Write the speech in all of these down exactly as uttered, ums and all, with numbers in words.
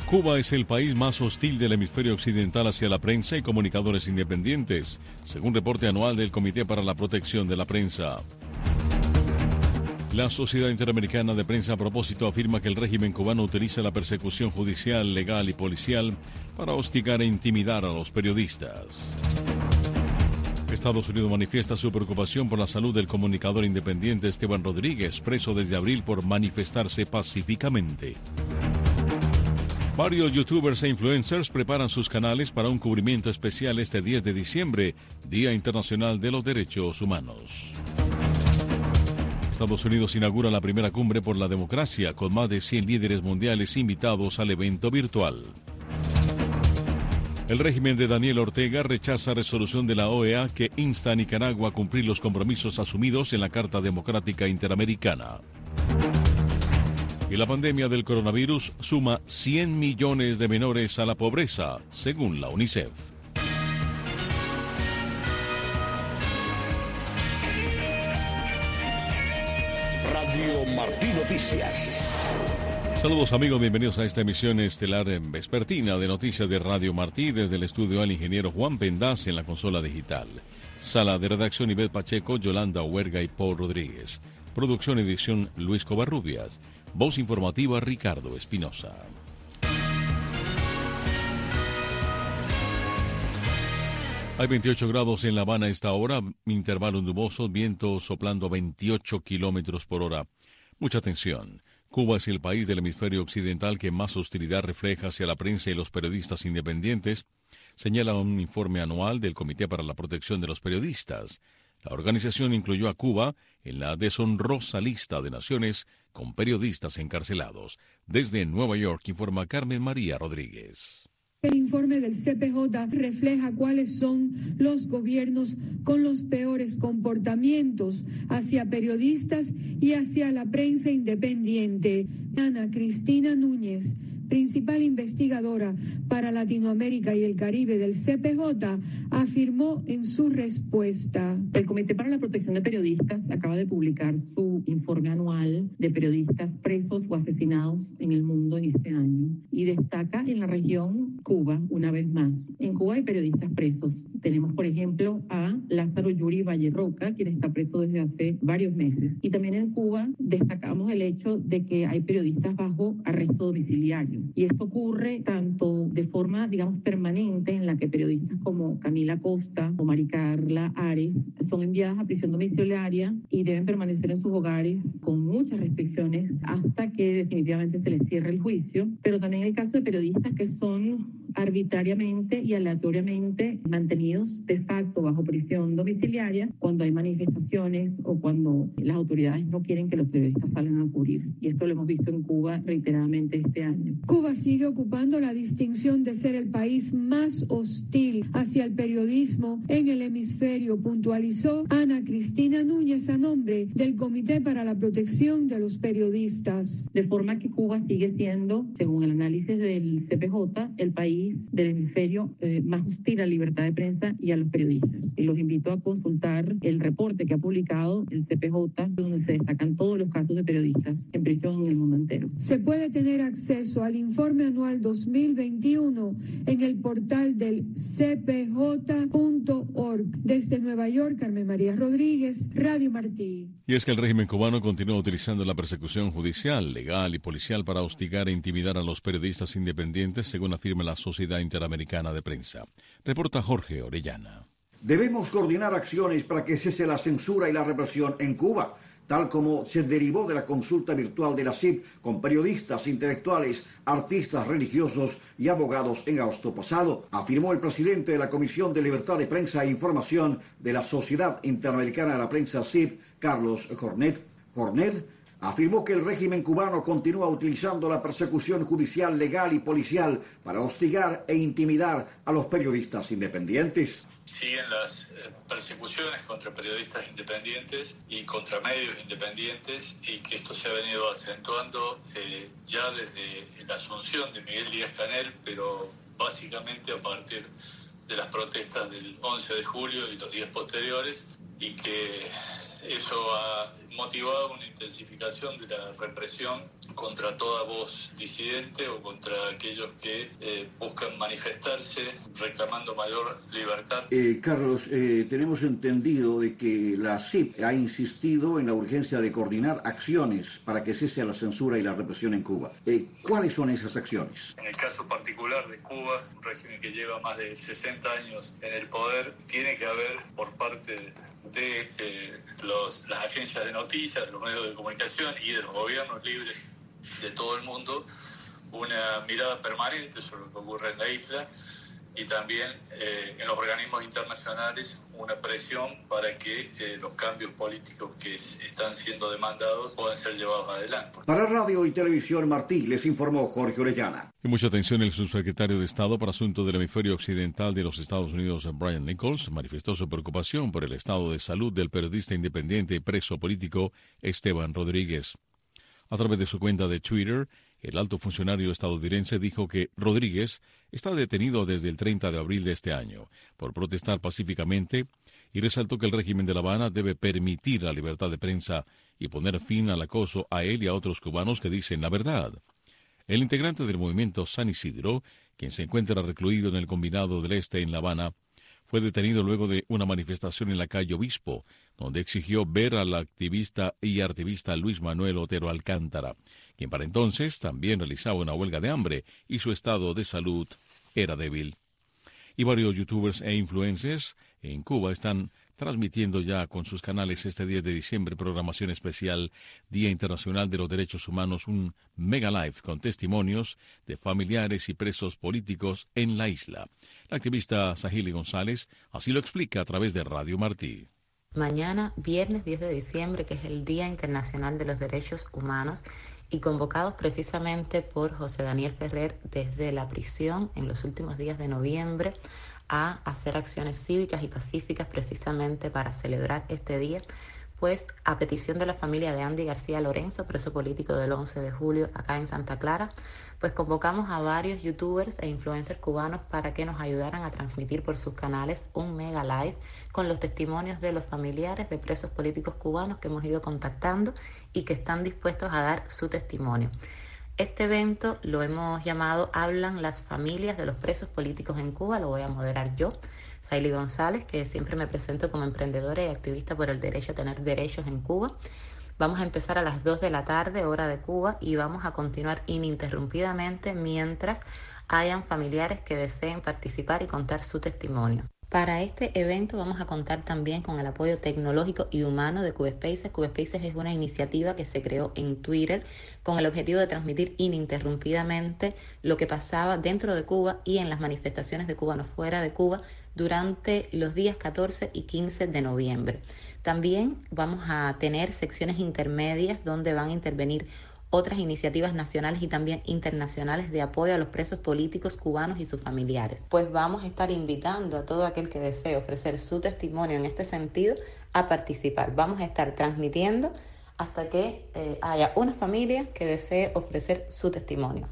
Cuba es el país más hostil del hemisferio occidental hacia la prensa y comunicadores independientes, según reporte anual del Comité para la Protección de la Prensa. La Sociedad Interamericana de Prensa a propósito afirma que el régimen cubano utiliza la persecución judicial, legal y policial para hostigar e intimidar a los periodistas. Estados Unidos manifiesta su preocupación por la salud del comunicador independiente Esteban Rodríguez, preso desde abril por manifestarse pacíficamente. Varios youtubers e influencers preparan sus canales para un cubrimiento especial este diez de diciembre, Día Internacional de los Derechos Humanos. Estados Unidos inaugura la primera cumbre por la democracia, con más de cien líderes mundiales invitados al evento virtual. El régimen de Daniel Ortega rechaza resolución de la O E A que insta a Nicaragua a cumplir los compromisos asumidos en la Carta Democrática Interamericana. Y la pandemia del coronavirus suma cien millones de menores a la pobreza, según la UNICEF. Radio Martí Noticias. Saludos amigos, bienvenidos a esta emisión estelar vespertina de Noticias de Radio Martí. Desde el estudio al ingeniero Juan Pendaz en la consola digital. Sala de redacción Ivette Pacheco, Yolanda Huerga y Paul Rodríguez. Producción y edición Luis Covarrubias. Voz informativa Ricardo Espinosa. Hay veintiocho grados en La Habana a esta hora, intervalo nuboso, viento soplando a veintiocho kilómetros por hora. Mucha atención. Cuba es el país del hemisferio occidental que más hostilidad refleja hacia la prensa y los periodistas independientes, señala un informe anual del Comité para la Protección de los Periodistas. La organización incluyó a Cuba en la deshonrosa lista de naciones con periodistas encarcelados. Desde Nueva York informa Carmen María Rodríguez. El informe del C P J refleja cuáles son los gobiernos con los peores comportamientos hacia periodistas y hacia la prensa independiente. Ana Cristina Núñez, principal investigadora para Latinoamérica y el Caribe del C P J, afirmó en su respuesta. El Comité para la Protección de Periodistas acaba de publicar su informe anual de periodistas presos o asesinados en el mundo en este año y destaca en la región Cuba una vez más. En Cuba hay periodistas presos. Tenemos, por ejemplo, a Lázaro Yuri Valle Roca, quien está preso desde hace varios meses. Y también en Cuba destacamos el hecho de que hay periodistas bajo arresto domiciliario. Y esto ocurre tanto de forma, digamos, permanente, en la que periodistas como Camila Costa o Maricarla Ares son enviadas a prisión domiciliaria y deben permanecer en sus hogares con muchas restricciones hasta que definitivamente se les cierre el juicio. Pero también el caso de periodistas que son arbitrariamente y aleatoriamente mantenidos de facto bajo prisión domiciliaria cuando hay manifestaciones o cuando las autoridades no quieren que los periodistas salgan a cubrir. Y esto lo hemos visto en Cuba reiteradamente este año. Cuba sigue ocupando la distinción de ser el país más hostil hacia el periodismo en el hemisferio, puntualizó Ana Cristina Núñez a nombre del Comité para la Protección de los Periodistas. De forma que Cuba sigue siendo, según el análisis del C P J, el país del hemisferio eh, más hostil a la libertad de prensa y a los periodistas. Y los invito a consultar el reporte que ha publicado el C P J, donde se destacan todos los casos de periodistas en prisión en el mundo entero. Se puede tener acceso al informe anual dos mil veintiuno en el portal del c p j punto org. Desde Nueva York, Carmen María Rodríguez, Radio Martí. Y es que el régimen cubano continúa utilizando la persecución judicial, legal y policial para hostigar e intimidar a los periodistas independientes, según afirma la Sociedad Interamericana de Prensa. Reporta Jorge Orellana. Debemos coordinar acciones para que cese la censura y la represión en Cuba, tal como se derivó de la consulta virtual de la C I P con periodistas, intelectuales, artistas religiosos y abogados en agosto pasado, afirmó el presidente de la Comisión de Libertad de Prensa e Información de la Sociedad Interamericana de la Prensa C I P, Carlos Jornet. Jornet afirmó que el régimen cubano continúa utilizando la persecución judicial, legal y policial para hostigar e intimidar a los periodistas independientes. Siguen las persecuciones contra periodistas independientes y contra medios independientes, y que esto se ha venido acentuando eh, ya desde la asunción de Miguel Díaz-Canel, pero básicamente a partir de las protestas del once de julio y los días posteriores, y que eso ha motivado una intensificación de la represión contra toda voz disidente o contra aquellos que eh, buscan manifestarse reclamando mayor libertad. Eh, Carlos, eh, tenemos entendido de que la C I P ha insistido en la urgencia de coordinar acciones para que cese la censura y la represión en Cuba. Eh, ¿Cuáles son esas acciones? En el caso particular de Cuba, un régimen que lleva más de sesenta años en el poder, tiene que haber por parte de eh, los, las agencias de noticias, los medios de comunicación y de los gobiernos libres de todo el mundo una mirada permanente sobre lo que ocurre en la isla y también eh, en los organismos internacionales una presión para que eh, los cambios políticos que están siendo demandados puedan ser llevados adelante. Para Radio y Televisión Martí, les informó Jorge Orellana. Y mucha atención, el subsecretario de Estado para Asuntos del Hemisferio Occidental de los Estados Unidos, Brian Nichols, manifestó su preocupación por el estado de salud del periodista independiente y preso político Esteban Rodríguez. A través de su cuenta de Twitter, el alto funcionario estadounidense dijo que Rodríguez está detenido desde el treinta de abril de este año por protestar pacíficamente y resaltó que el régimen de La Habana debe permitir la libertad de prensa y poner fin al acoso a él y a otros cubanos que dicen la verdad. El integrante del movimiento San Isidro, quien se encuentra recluido en el Combinado del Este en La Habana, fue detenido luego de una manifestación en la calle Obispo, donde exigió ver al activista y artivista Luis Manuel Otero Alcántara, quien para entonces también realizaba una huelga de hambre y su estado de salud era débil. Y varios youtubers e influencers en Cuba están transmitiendo ya con sus canales este diez de diciembre programación especial Día Internacional de los Derechos Humanos, un mega live con testimonios de familiares y presos políticos en la isla. La activista Sahili González así lo explica a través de Radio Martí. Mañana, viernes diez de diciembre, que es el Día Internacional de los Derechos Humanos, y convocados precisamente por José Daniel Ferrer desde la prisión en los últimos días de noviembre a hacer acciones cívicas y pacíficas precisamente para celebrar este día, pues a petición de la familia de Andy García Lorenzo, preso político del once de julio acá en Santa Clara, pues convocamos a varios youtubers e influencers cubanos para que nos ayudaran a transmitir por sus canales un mega live con los testimonios de los familiares de presos políticos cubanos que hemos ido contactando y que están dispuestos a dar su testimonio. Este evento lo hemos llamado Hablan las familias de los presos políticos en Cuba, lo voy a moderar yo, Sahili González, que siempre me presento como emprendedora y activista por el derecho a tener derechos en Cuba. Vamos a empezar a las dos de la tarde, hora de Cuba, y vamos a continuar ininterrumpidamente mientras hayan familiares que deseen participar y contar su testimonio. Para este evento vamos a contar también con el apoyo tecnológico y humano de CubaSpaces. CubaSpaces es una iniciativa que se creó en Twitter con el objetivo de transmitir ininterrumpidamente lo que pasaba dentro de Cuba y en las manifestaciones de cubanos fuera de Cuba durante los días catorce y quince de noviembre. También vamos a tener secciones intermedias donde van a intervenir otras iniciativas nacionales y también internacionales de apoyo a los presos políticos cubanos y sus familiares. Pues vamos a estar invitando a todo aquel que desee ofrecer su testimonio en este sentido a participar. Vamos a estar transmitiendo hasta que eh, haya una familia que desee ofrecer su testimonio.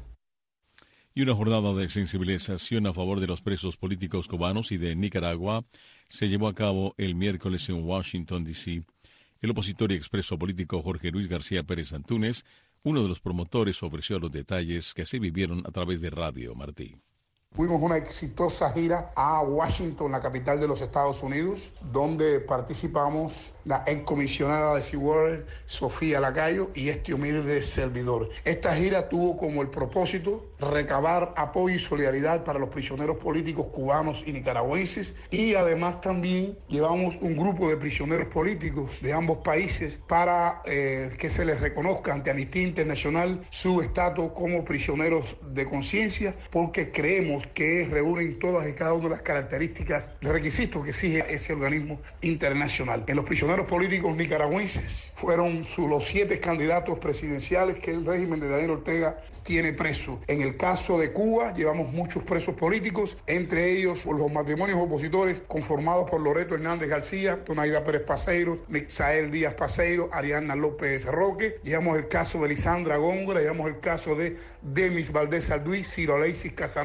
Y una jornada de sensibilización a favor de los presos políticos cubanos y de Nicaragua se llevó a cabo el miércoles en Washington, D C El opositor y expreso político Jorge Luis García Pérez Antúnez, uno de los promotores, ofreció los detalles que se vivieron a través de Radio Martí. Fuimos una exitosa gira a Washington, la capital de los Estados Unidos, donde participamos la excomisionada de SeaWorld, Sofía Lacayo, y este humilde servidor. Esta gira tuvo como el propósito recabar apoyo y solidaridad para los prisioneros políticos cubanos y nicaragüenses, y además también llevamos un grupo de prisioneros políticos de ambos países para eh, que se les reconozca ante Amnistía Internacional su estatus como prisioneros de conciencia, porque creemos que reúnen todas y cada una de las características, requisitos que exige ese organismo internacional. En los prisioneros políticos nicaragüenses fueron los siete candidatos presidenciales que el régimen de Daniel Ortega tiene preso. En el caso de Cuba llevamos muchos presos políticos, entre ellos los matrimonios opositores conformados por Loreto Hernández García, Donaida Pérez Paseiro, Mixael Díaz Paseiro, Ariadna López Roque. Llevamos el caso de Lisandra Góngora, llevamos el caso de Demis Valdés Alduí, Ciro Alexis Casanova Pérez,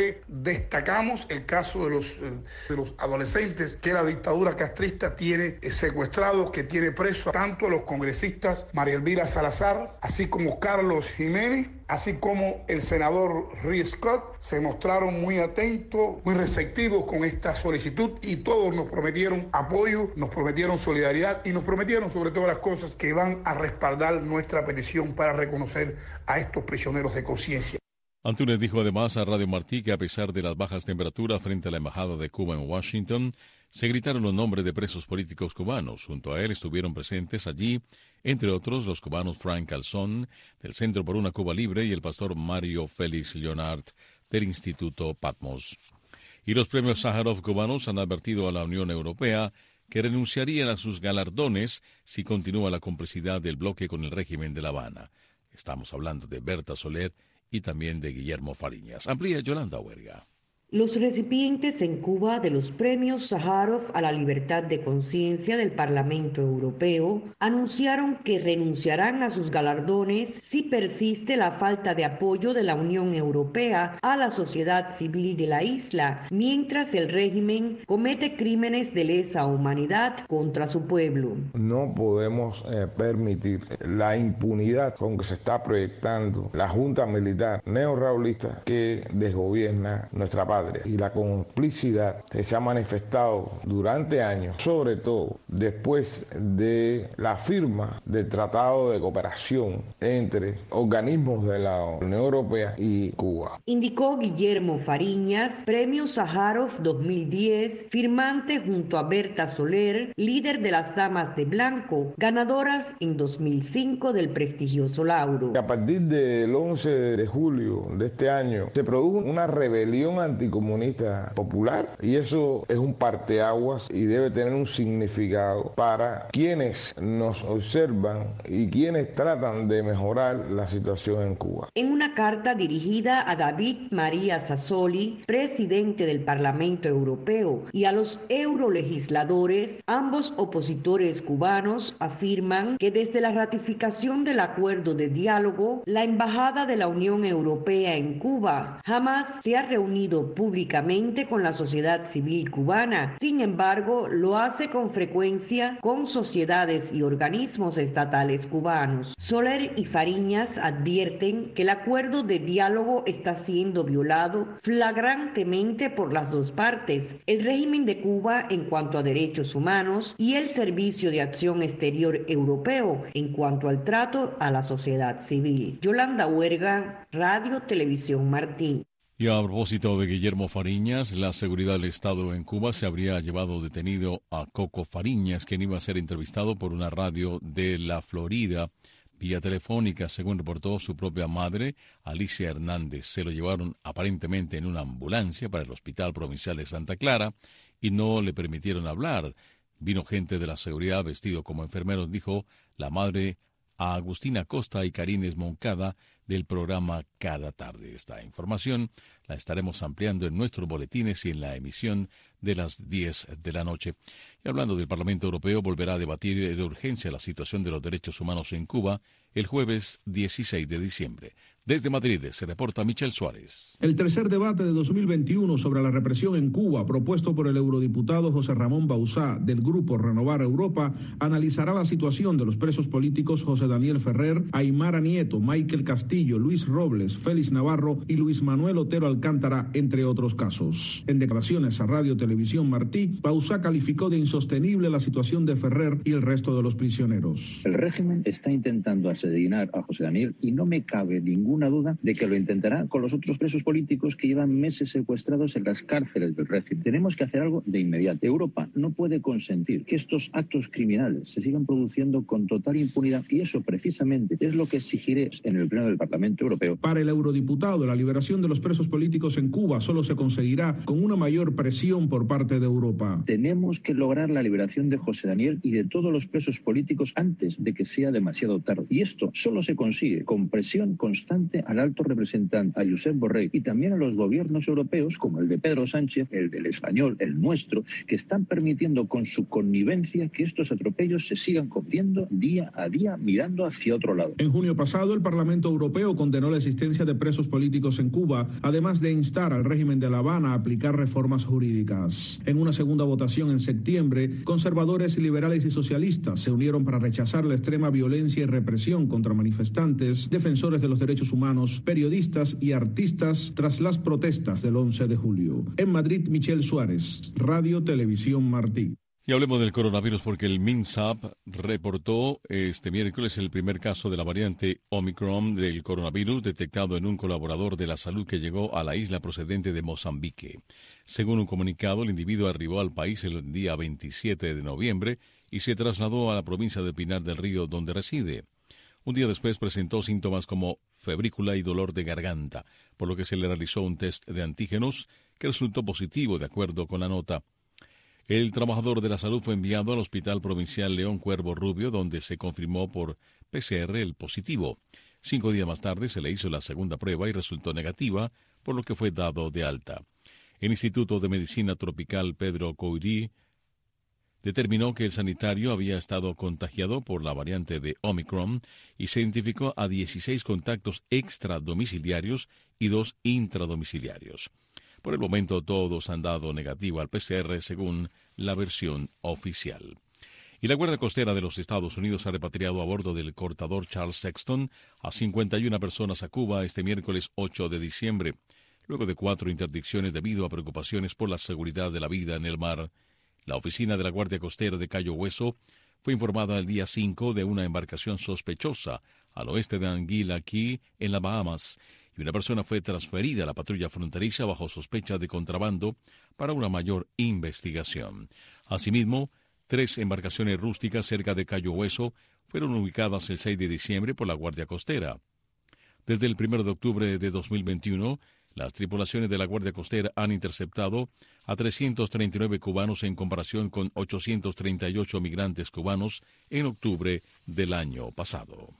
donde destacamos el caso de los, de los adolescentes que la dictadura castrista tiene secuestrados, que tiene presos tanto a los congresistas María Elvira Salazar, así como Carlos Jiménez, así como el senador Rick Scott. Se mostraron muy atentos, muy receptivos con esta solicitud y todos nos prometieron apoyo, nos prometieron solidaridad y nos prometieron sobre todas las cosas que van a respaldar nuestra petición para reconocer a estos prisioneros de conciencia. Antúnez dijo además a Radio Martí que a pesar de las bajas temperaturas frente a la Embajada de Cuba en Washington, se gritaron los nombres de presos políticos cubanos. Junto a él estuvieron presentes allí, entre otros, los cubanos Frank Calzón, del Centro por una Cuba Libre, y el pastor Mario Félix Leonard, del Instituto Patmos. Y los premios Sájarov cubanos han advertido a la Unión Europea que renunciarían a sus galardones si continúa la complicidad del bloque con el régimen de La Habana. Estamos hablando de Berta Soler y también de Guillermo Fariñas. Amplía Yolanda Huerga. Los recipientes en Cuba de los premios Sájarov a la libertad de conciencia del Parlamento Europeo anunciaron que renunciarán a sus galardones si persiste la falta de apoyo de la Unión Europea a la sociedad civil de la isla, mientras el régimen comete crímenes de lesa humanidad contra su pueblo. No podemos eh, permitir la impunidad con que se está proyectando la Junta Militar neorrealista que desgobierna nuestra patria. Y la complicidad que se ha manifestado durante años, sobre todo después de la firma del Tratado de Cooperación entre organismos de la Unión Europea y Cuba. Indicó Guillermo Fariñas, Premio Sájarov dos mil diez, firmante junto a Berta Soler, líder de las Damas de Blanco, ganadoras en dos mil cinco del prestigioso lauro. A partir del once de julio de este año se produjo una rebelión anticomunista popular y eso es un parteaguas y debe tener un significado para quienes nos observan y quienes tratan de mejorar la situación en Cuba. En una carta dirigida a David María Sassoli, presidente del Parlamento Europeo, y a los eurolegisladores, ambos opositores cubanos afirman que desde la ratificación del acuerdo de diálogo, la Embajada de la Unión Europea en Cuba jamás se ha reunido públicamente con la sociedad civil cubana. Sin embargo, lo hace con frecuencia con sociedades y organismos estatales cubanos. Soler y Fariñas advierten que el acuerdo de diálogo está siendo violado flagrantemente por las dos partes, el régimen de Cuba en cuanto a derechos humanos y el Servicio de Acción Exterior Europeo en cuanto al trato a la sociedad civil. Yolanda Huerga, Radio Televisión Martí. Y a propósito de Guillermo Fariñas, la seguridad del Estado en Cuba se habría llevado detenido a Coco Fariñas, quien iba a ser entrevistado por una radio de la Florida vía telefónica, según reportó su propia madre, Alicia Hernández. Se lo llevaron aparentemente en una ambulancia para el Hospital Provincial de Santa Clara y no le permitieron hablar. Vino gente de la seguridad vestido como enfermeros, dijo la madre a Agustina Costa y Karines Moncada del programa Cada Tarde. Esta información la estaremos ampliando en nuestros boletines y en la emisión de las diez de la noche. Y hablando del Parlamento Europeo, volverá a debatir de urgencia la situación de los derechos humanos en Cuba el jueves dieciséis de diciembre. Desde Madrid se reporta Michel Suárez. El tercer debate de dos mil veintiuno sobre la represión en Cuba, propuesto por el eurodiputado José Ramón Bauzá del Grupo Renovar Europa, analizará la situación de los presos políticos José Daniel Ferrer, Aymara Nieto, Michael Castillo, Luis Robles, Félix Navarro y Luis Manuel Otero Alcántara, entre otros casos. En declaraciones a Radio Televisión Martí, Bauzá calificó de insostenible la situación de Ferrer y el resto de los prisioneros. El régimen está intentando asesinar a José Daniel y no me cabe ninguna duda de que lo intentará con los otros presos políticos que llevan meses secuestrados en las cárceles del régimen. Tenemos que hacer algo de inmediato. Europa no puede consentir que estos actos criminales se sigan produciendo con total impunidad y eso precisamente es lo que exigiré en el Pleno del Parlamento Europeo. Para el eurodiputado, la liberación de los presos políticos en Cuba solo se conseguirá con una mayor presión por parte de Europa. Tenemos que lograr la liberación de José Daniel y de todos los presos políticos antes de que sea demasiado tarde. Y esto solo se consigue con presión constante al alto representante, a Josep Borrell, y también a los gobiernos europeos, como el de Pedro Sánchez, el del español, el nuestro, que están permitiendo con su connivencia que estos atropellos se sigan cometiendo día a día mirando hacia otro lado. En junio pasado, el Parlamento Europeo Europeo condenó la existencia de presos políticos en Cuba, además de instar al régimen de La Habana a aplicar reformas jurídicas. En una segunda votación en septiembre, conservadores, liberales y socialistas se unieron para rechazar la extrema violencia y represión contra manifestantes, defensores de los derechos humanos, periodistas y artistas tras las protestas del once de julio. En Madrid, Michelle Suárez, Radio Televisión Martí. Y hablemos del coronavirus porque el MINSAP reportó este miércoles el primer caso de la variante Omicron del coronavirus detectado en un colaborador de la salud que llegó a la isla procedente de Mozambique. Según un comunicado, el individuo arribó al país el día veintisiete de noviembre y se trasladó a la provincia de Pinar del Río, donde reside. Un día después presentó síntomas como febrícula y dolor de garganta, por lo que se le realizó un test de antígenos que resultó positivo de acuerdo con la nota. El trabajador de la salud fue enviado al Hospital Provincial León Cuervo Rubio, donde se confirmó por P C R el positivo. Cinco días más tarde se le hizo la segunda prueba y resultó negativa, por lo que fue dado de alta. El Instituto de Medicina Tropical Pedro Coury determinó que el sanitario había estado contagiado por la variante de Omicron y se identificó a dieciséis contactos extradomiciliarios y dos intradomiciliarios. Por el momento todos han dado negativo al P C R según la versión oficial. Y la Guardia Costera de los Estados Unidos ha repatriado a bordo del cortador Charles Sexton a cincuenta y una personas a Cuba este miércoles ocho de diciembre, luego de cuatro interdicciones debido a preocupaciones por la seguridad de la vida en el mar. La oficina de la Guardia Costera de Cayo Hueso fue informada el día cinco de una embarcación sospechosa al oeste de Anguilla Key, en las Bahamas, y una persona fue transferida a la patrulla fronteriza bajo sospecha de contrabando para una mayor investigación. Asimismo, tres embarcaciones rústicas cerca de Cayo Hueso fueron ubicadas el seis de diciembre por la Guardia Costera. Desde el primero de octubre de dos mil veintiuno, las tripulaciones de la Guardia Costera han interceptado a trescientos treinta y nueve cubanos en comparación con ochocientos treinta y ocho migrantes cubanos en octubre del año pasado.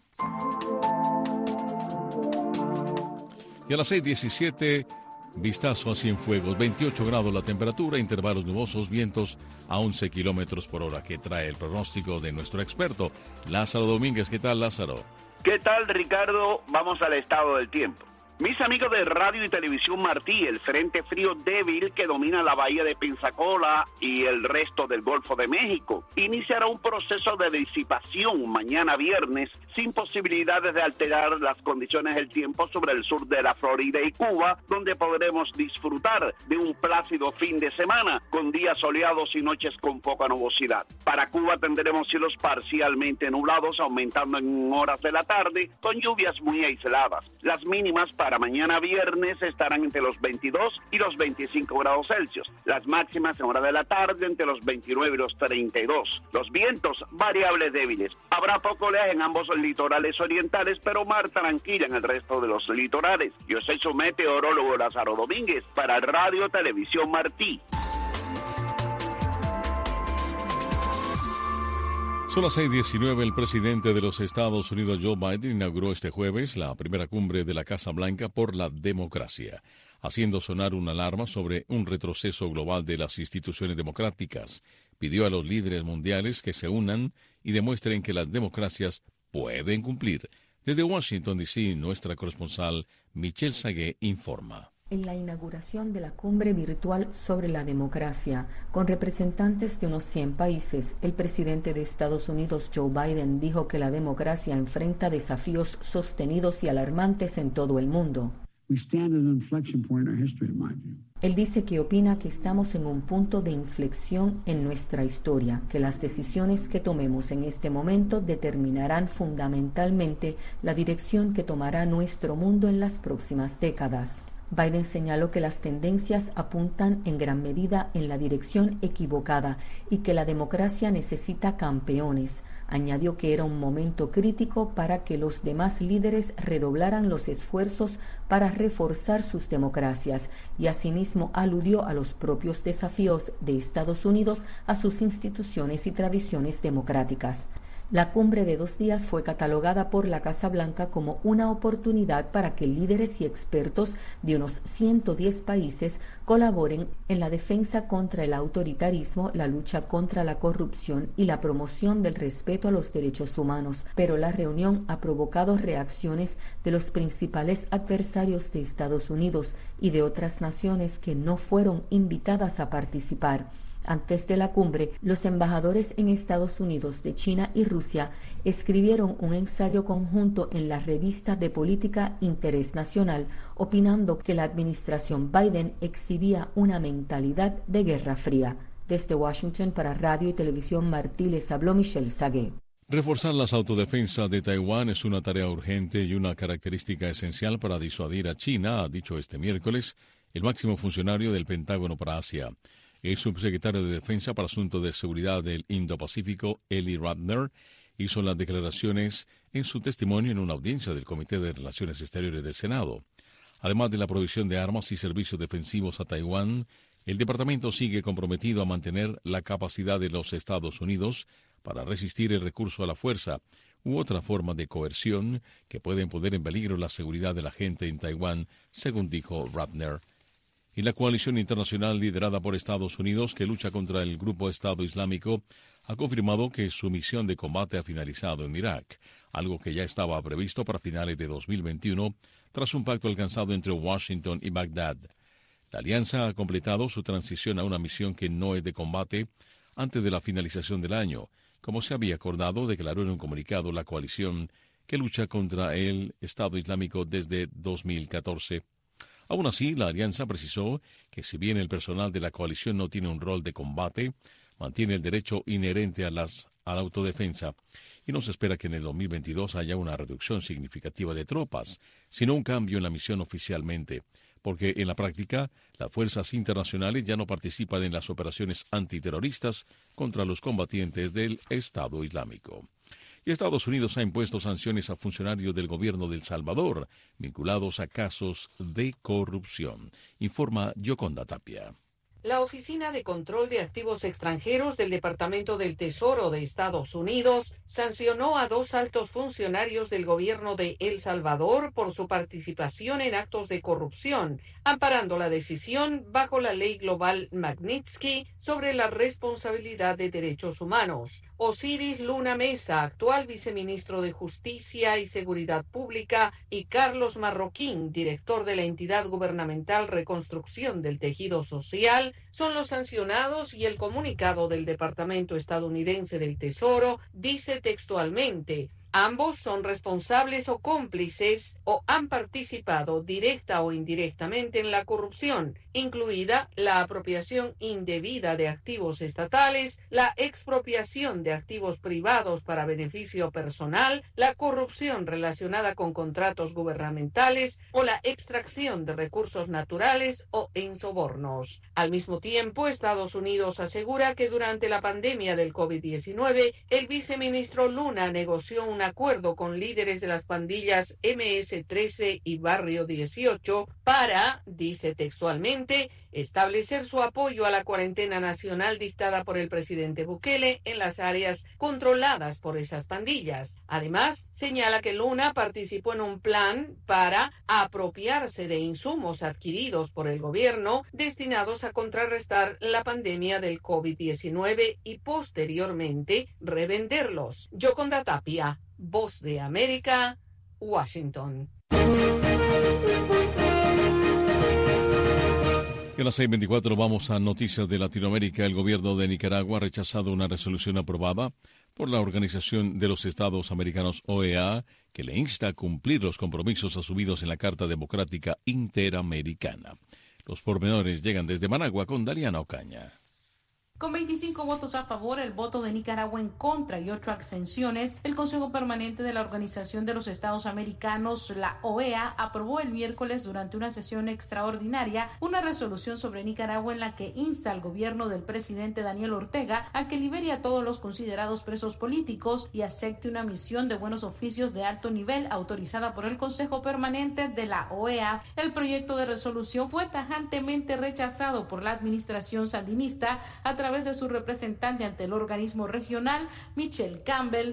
Y a las seis diecisiete, vistazo a Cienfuegos, veintiocho grados la temperatura, intervalos nubosos, vientos a once kilómetros por hora, que trae el pronóstico de nuestro experto, Lázaro Domínguez. ¿Qué tal, Lázaro? ¿Qué tal, Ricardo? Vamos al estado del tiempo. Mis amigos de Radio y Televisión Martí, el frente frío débil que domina la bahía de Pensacola y el resto del Golfo de México iniciará un proceso de disipación mañana viernes sin posibilidades de alterar las condiciones del tiempo sobre el sur de la Florida y Cuba, donde podremos disfrutar de un plácido fin de semana con días soleados y noches con poca nubosidad. Para Cuba tendremos cielos parcialmente nublados, aumentando en horas de la tarde con lluvias muy aisladas. Las mínimas para Para mañana viernes estarán entre los veintidós y los veinticinco grados Celsius. Las máximas en hora de la tarde entre los veintinueve y los treinta y dos. Los vientos variables débiles. Habrá poco oleaje en ambos litorales orientales, pero mar tranquila en el resto de los litorales. Yo soy su meteorólogo Lázaro Domínguez para Radio Televisión Martí. Son las seis diecinueve. El presidente de los Estados Unidos, Joe Biden, inauguró este jueves la primera cumbre de la Casa Blanca por la democracia, haciendo sonar una alarma sobre un retroceso global de las instituciones democráticas. Pidió a los líderes mundiales que se unan y demuestren que las democracias pueden cumplir. Desde Washington, D C, nuestra corresponsal Michelle Sagué informa. En la inauguración de la cumbre virtual sobre la democracia, con representantes de unos cien países, el presidente de Estados Unidos, Joe Biden, dijo que la democracia enfrenta desafíos sostenidos y alarmantes en todo el mundo. Él dice que opina que estamos en un punto de inflexión en nuestra historia, que las decisiones que tomemos en este momento determinarán fundamentalmente la dirección que tomará nuestro mundo en las próximas décadas. Biden señaló que las tendencias apuntan en gran medida en la dirección equivocada y que la democracia necesita campeones. Añadió que era un momento crítico para que los demás líderes redoblaran los esfuerzos para reforzar sus democracias y asimismo aludió a los propios desafíos de Estados Unidos a sus instituciones y tradiciones democráticas. La cumbre de dos días fue catalogada por la Casa Blanca como una oportunidad para que líderes y expertos de unos ciento diez países colaboren en la defensa contra el autoritarismo, la lucha contra la corrupción y la promoción del respeto a los derechos humanos. Pero la reunión ha provocado reacciones de los principales adversarios de Estados Unidos y de otras naciones que no fueron invitadas a participar. Antes de la cumbre, los embajadores en Estados Unidos, de China y Rusia escribieron un ensayo conjunto en la revista de política Interés Nacional, opinando que la administración Biden exhibía una mentalidad de Guerra Fría. Desde Washington para Radio y Televisión Martí les habló Michelle Sagué. Reforzar las autodefensas de Taiwán es una tarea urgente y una característica esencial para disuadir a China, ha dicho este miércoles el máximo funcionario del Pentágono para Asia. El subsecretario de Defensa para Asuntos de Seguridad del Indo-Pacífico, Eli Ratner, hizo las declaraciones en su testimonio en una audiencia del Comité de Relaciones Exteriores del Senado. Además de la provisión de armas y servicios defensivos a Taiwán, el departamento sigue comprometido a mantener la capacidad de los Estados Unidos para resistir el recurso a la fuerza u otra forma de coerción que pueden poner en peligro la seguridad de la gente en Taiwán, según dijo Ratner. Y la coalición internacional liderada por Estados Unidos que lucha contra el grupo Estado Islámico ha confirmado que su misión de combate ha finalizado en Irak, algo que ya estaba previsto para finales de dos mil veintiuno tras un pacto alcanzado entre Washington y Bagdad. La alianza ha completado su transición a una misión que no es de combate antes de la finalización del año, como se había acordado, declaró en un comunicado la coalición que lucha contra el Estado Islámico desde dos mil catorce. Aún así, la alianza precisó que si bien el personal de la coalición no tiene un rol de combate, mantiene el derecho inherente a, las, a la autodefensa y no se espera que en el dos mil veintidós haya una reducción significativa de tropas, sino un cambio en la misión oficialmente, porque en la práctica las fuerzas internacionales ya no participan en las operaciones antiterroristas contra los combatientes del Estado Islámico. Y Estados Unidos ha impuesto sanciones a funcionarios del gobierno de El Salvador vinculados a casos de corrupción, informa Yoconda Tapia. La Oficina de Control de Activos Extranjeros del Departamento del Tesoro de Estados Unidos sancionó a dos altos funcionarios del gobierno de El Salvador por su participación en actos de corrupción, amparando la decisión bajo la ley global Magnitsky sobre la responsabilidad de derechos humanos. Osiris Luna Mesa, actual viceministro de Justicia y Seguridad Pública, y Carlos Marroquín, director de la entidad gubernamental Reconstrucción del Tejido Social, son los sancionados y el comunicado del Departamento estadounidense del Tesoro dice textualmente: ambos son responsables o cómplices o han participado directa o indirectamente en la corrupción, incluida la apropiación indebida de activos estatales, la expropiación de activos privados para beneficio personal, la corrupción relacionada con contratos gubernamentales o la extracción de recursos naturales o en sobornos. Al mismo tiempo, Estados Unidos asegura que durante la pandemia del COVID diecinueve, el viceministro Luna negoció un acuerdo con líderes de las pandillas eme ese trece y Barrio dieciocho para, dice textualmente, establecer su apoyo a la cuarentena nacional dictada por el presidente Bukele en las áreas controladas por esas pandillas. Además, señala que Luna participó en un plan para apropiarse de insumos adquiridos por el gobierno destinados a contrarrestar la pandemia del COVID diecinueve y posteriormente revenderlos. Yoconda Tapia, Voz de América, Washington. En las seis veinticuatro vamos a noticias de Latinoamérica. El gobierno de Nicaragua ha rechazado una resolución aprobada por la Organización de los Estados Americanos O E A que le insta a cumplir los compromisos asumidos en la Carta Democrática Interamericana. Los pormenores llegan desde Managua con Dariana Ocaña. Con veinticinco votos a favor, el voto de Nicaragua en contra y ocho abstenciones, el Consejo Permanente de la Organización de los Estados Americanos, la O E A, aprobó el miércoles durante una sesión extraordinaria una resolución sobre Nicaragua en la que insta al gobierno del presidente Daniel Ortega a que libere a todos los considerados presos políticos y acepte una misión de buenos oficios de alto nivel autorizada por el Consejo Permanente de la O E A. El proyecto de resolución fue tajantemente rechazado por la administración sandinista a través de su representante ante el organismo regional, Michelle Campbell.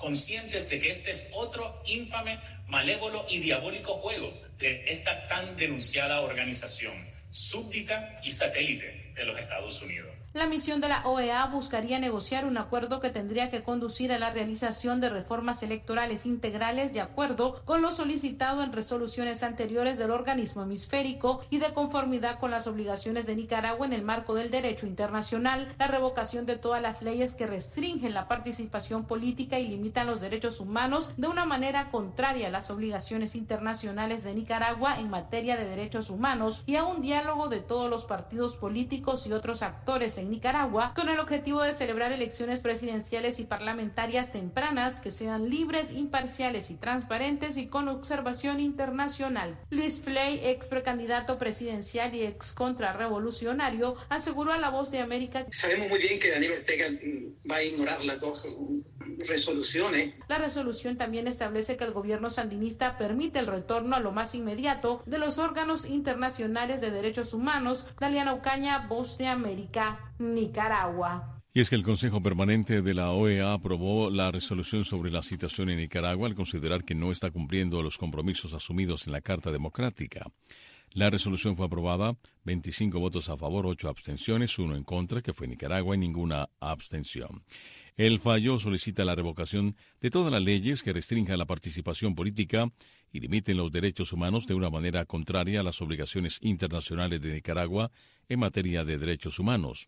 conscientes de que este es otro ínfame, malévolo y diabólico juego de esta tan denunciada organización, súbdita y satélite de los Estados Unidos. La misión de la O E A buscaría negociar un acuerdo que tendría que conducir a la realización de reformas electorales integrales de acuerdo con lo solicitado en resoluciones anteriores del organismo hemisférico y de conformidad con las obligaciones de Nicaragua en el marco del derecho internacional, la revocación de todas las leyes que restringen la participación política y limitan los derechos humanos de una manera contraria a las obligaciones internacionales de Nicaragua en materia de derechos humanos y a un diálogo de todos los partidos políticos y otros actores en Nicaragua con el objetivo de celebrar elecciones presidenciales y parlamentarias tempranas que sean libres, imparciales y transparentes y con observación internacional. Luis Flay, ex precandidato presidencial y ex contrarrevolucionario, aseguró a La Voz de América: sabemos muy bien que Daniel Ortega va a ignorar las dos resoluciones. La resolución también establece que el gobierno sandinista permite el retorno a lo más inmediato de los órganos internacionales de derechos humanos. Daliana Ocaña, Voz de América, Nicaragua. Y es que el Consejo Permanente de la O E A aprobó la resolución sobre la situación en Nicaragua al considerar que no está cumpliendo los compromisos asumidos en la Carta Democrática. La resolución fue aprobada, veinticinco votos a favor, ocho abstenciones, uno en contra, que fue Nicaragua, y ninguna abstención. El fallo solicita la revocación de todas las leyes que restrinjan la participación política y limiten los derechos humanos de una manera contraria a las obligaciones internacionales de Nicaragua en materia de derechos humanos,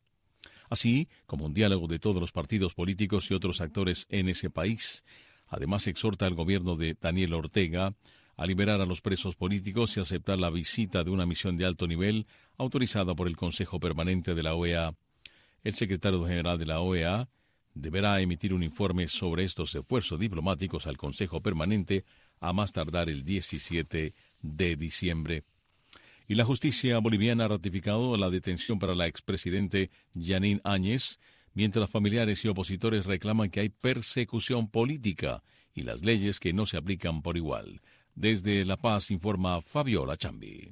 así como un diálogo de todos los partidos políticos y otros actores en ese país. Además, exhorta al gobierno de Daniel Ortega a liberar a los presos políticos y aceptar la visita de una misión de alto nivel autorizada por el Consejo Permanente de la O E A. El secretario general de la O E A deberá emitir un informe sobre estos esfuerzos diplomáticos al Consejo Permanente a más tardar el diecisiete de diciembre. Y la justicia boliviana ha ratificado la detención para la expresidente Jeanine Áñez, mientras familiares y opositores reclaman que hay persecución política y las leyes que no se aplican por igual. Desde La Paz informa Fabiola Chambi.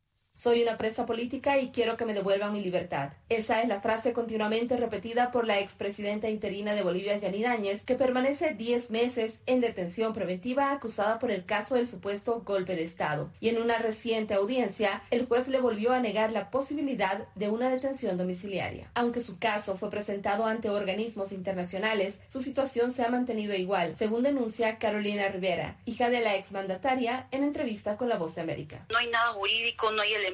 Soy una presa política y quiero que me devuelvan mi libertad. Esa es la frase continuamente repetida por la expresidenta interina de Bolivia, Jeanine Áñez, que permanece diez meses en detención preventiva acusada por el caso del supuesto golpe de Estado. Y en una reciente audiencia, el juez le volvió a negar la posibilidad de una detención domiciliaria. Aunque su caso fue presentado ante organismos internacionales, su situación se ha mantenido igual, según denuncia Carolina Rivera, hija de la exmandataria, en entrevista con La Voz de América. No hay nada jurídico, no hay elementos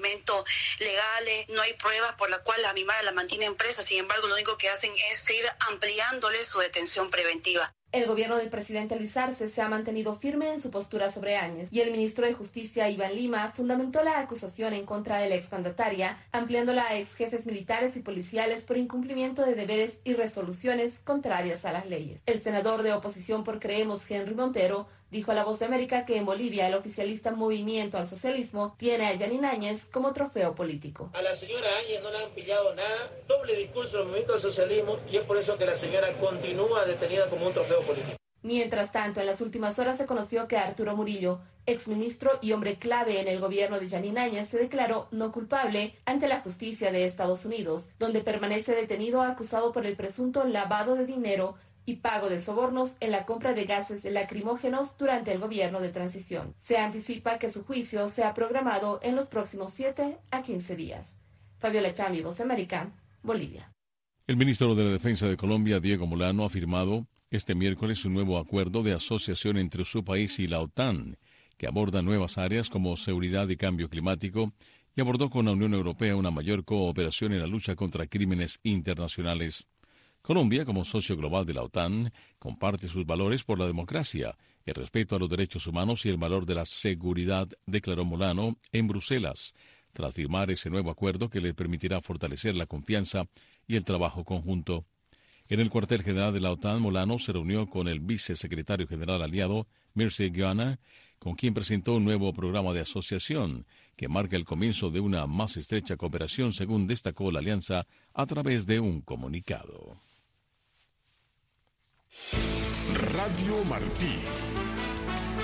legales, no hay pruebas por las cuales la misma la mantienen presa. Sin embargo, lo único que hacen es seguir ampliándole su detención preventiva. El gobierno del presidente Luis Arce se ha mantenido firme en su postura sobre Áñez y el ministro de Justicia, Iván Lima, fundamentó la acusación en contra de la exmandataria, ampliándola a ex jefes militares y policiales por incumplimiento de deberes y resoluciones contrarias a las leyes. El senador de oposición por Creemos, Henry Montero, dijo a La Voz de América que en Bolivia el oficialista Movimiento al Socialismo tiene a Jeanine Áñez como trofeo político. A la señora Áñez no le han pillado nada, doble discurso del Movimiento al Socialismo, y es por eso que la señora continúa detenida como un trofeo político. Mientras tanto, en las últimas horas se conoció que Arturo Murillo, exministro y hombre clave en el gobierno de Jeanine Áñez, se declaró no culpable ante la justicia de Estados Unidos, donde permanece detenido acusado por el presunto lavado de dinero y pago de sobornos en la compra de gases lacrimógenos durante el gobierno de transición. Se anticipa que su juicio sea programado en los próximos siete a quince días. Fabiola Chambi, Voz de América, Bolivia. El ministro de la Defensa de Colombia, Diego Molano, ha firmado este miércoles un nuevo acuerdo de asociación entre su país y la OTAN, que aborda nuevas áreas como seguridad y cambio climático, y abordó con la Unión Europea una mayor cooperación en la lucha contra crímenes internacionales. Colombia, como socio global de la OTAN, comparte sus valores por la democracia, el respeto a los derechos humanos y el valor de la seguridad, declaró Molano en Bruselas, tras firmar ese nuevo acuerdo que le permitirá fortalecer la confianza y el trabajo conjunto. En el cuartel general de la OTAN, Molano se reunió con el vicesecretario general aliado, Mircea Guiana, con quien presentó un nuevo programa de asociación que marca el comienzo de una más estrecha cooperación, según destacó la alianza a través de un comunicado. Radio Martí.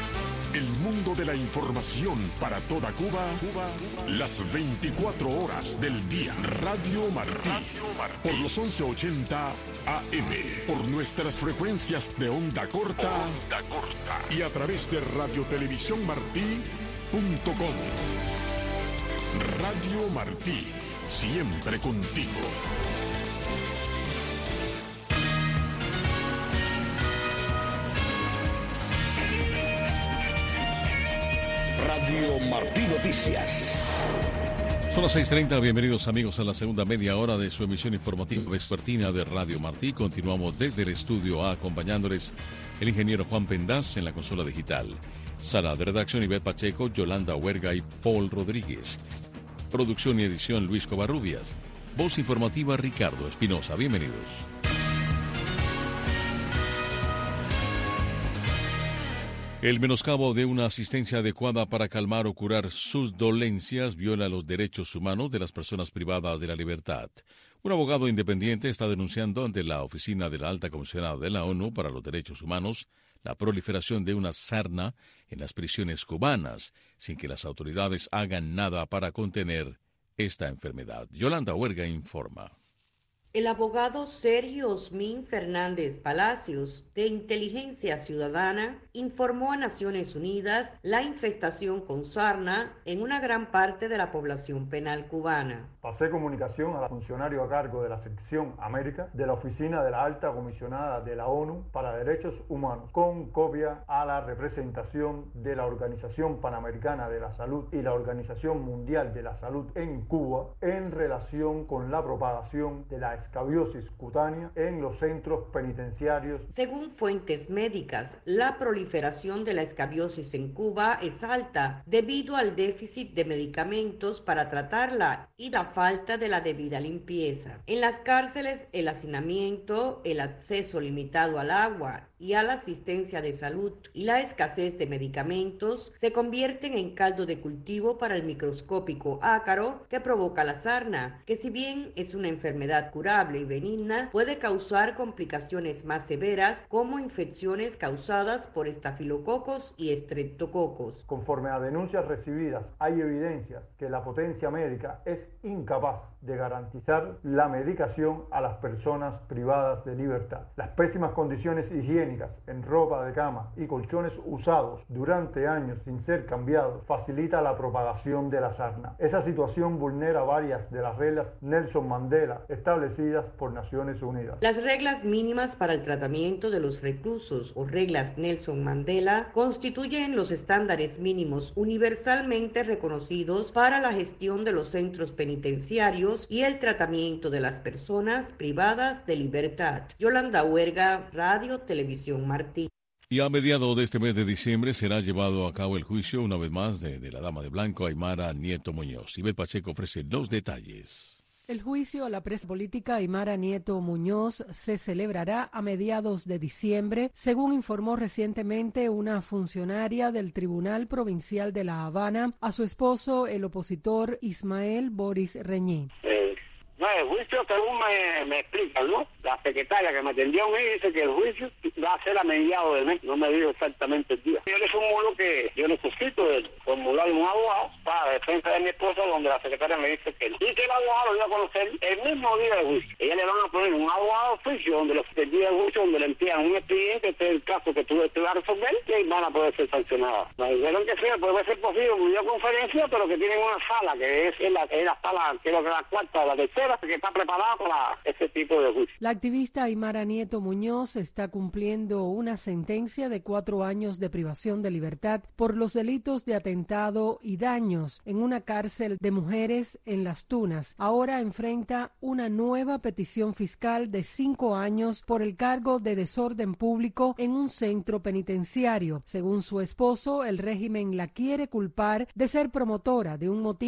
El mundo de la información para toda Cuba, Cuba, las veinticuatro horas del día. Radio Martí, por los once ochenta A M, por nuestras frecuencias de onda corta, onda corta y a través de radiotelevisión martí punto com. Radio Martí, siempre contigo. Radio Martí Noticias. Son las seis treinta, bienvenidos amigos a la segunda media hora de su emisión informativa vespertina de Radio Martí. Continuamos desde el estudio A acompañándoles el ingeniero Juan Pendaz en la consola digital. Sala de redacción Ivette Pacheco, Yolanda Huerga y Paul Rodríguez. Producción y edición Luis Covarrubias. Voz informativa Ricardo Espinosa. Bienvenidos. El menoscabo de una asistencia adecuada para calmar o curar sus dolencias viola los derechos humanos de las personas privadas de la libertad. Un abogado independiente está denunciando ante la Oficina de la Alta Comisionada de la ONU para los Derechos Humanos la proliferación de una sarna en las prisiones cubanas, sin que las autoridades hagan nada para contener esta enfermedad. Yolanda Huerga informa. El abogado Sergio Osmin Fernández Palacios, de Inteligencia Ciudadana, informó a Naciones Unidas la infestación con sarna en una gran parte de la población penal cubana. Pasé comunicación a la funcionario a cargo de la sección América de la Oficina de la Alta Comisionada de la ONU para Derechos Humanos, con copia a la representación de la Organización Panamericana de la Salud y la Organización Mundial de la Salud en Cuba en relación con la propagación de la escabiosis cutánea en los centros penitenciarios. Según fuentes médicas, la proliferación de la escabiosis en Cuba es alta debido al déficit de medicamentos para tratarla y la falta de la debida limpieza. En las cárceles, el hacinamiento, el acceso limitado al agua y a la asistencia de salud y la escasez de medicamentos se convierten en caldo de cultivo para el microscópico ácaro que provoca la sarna, que si bien es una enfermedad curable y benigna, puede causar complicaciones más severas como infecciones causadas por estafilococos y estreptococos. Conforme a denuncias recibidas, hay evidencias que la potencia médica es incapaz de garantizar la medicación a las personas privadas de libertad. Las pésimas condiciones higiénicas en ropa de cama y colchones usados durante años sin ser cambiados facilita la propagación de la sarna. Esa situación vulnera varias de las reglas Nelson Mandela establecidas por Naciones Unidas. Las reglas mínimas para el tratamiento de los reclusos o reglas Nelson Mandela constituyen los estándares mínimos universalmente reconocidos para la gestión de los centros penitenciarios y el tratamiento de las personas privadas de libertad. Yolanda Huerga, Radio Televisión Martí. Y a mediados de este mes de diciembre será llevado a cabo el juicio, una vez más, de, de la dama de blanco, Aymara Nieto Muñoz. Ivette Pacheco ofrece los detalles. El juicio a la presa política Aymara Nieto Muñoz se celebrará a mediados de diciembre, según informó recientemente una funcionaria del Tribunal Provincial de La Habana a su esposo, el opositor Ismael Boris Reñí. Eh, no, el juicio, según me, me explican, ¿no? La secretaria que me atendió a mí dice que el juicio va a ser a mediados de mes, no me dijo exactamente el día. Yo le formulo que yo necesito formular un abogado para la defensa de mi esposa, donde la secretaria me dice que no. Y que el abogado lo iba a conocer el mismo día del juicio. Ella le van a poner un abogado oficio, donde los, el día del juicio, donde le envían un expediente, este es el caso que tú te vas a resolver, y ahí van a poder ser sancionadas. Me dijeron que sí, puede ser posible una videoconferencia, pero que tienen una sala, que es en la, en la sala, creo que la cuarta o la tercera, que está preparada para ese tipo de juicio. La activista Aymara Nieto Muñoz está cumpliendo una sentencia de cuatro años de privación de libertad por los delitos de atentado y daños en una cárcel de mujeres en Las Tunas. Ahora enfrenta una nueva petición fiscal de cinco años por el cargo de desorden público en un centro penitenciario. Según su esposo, el régimen la quiere culpar de ser promotora de un motín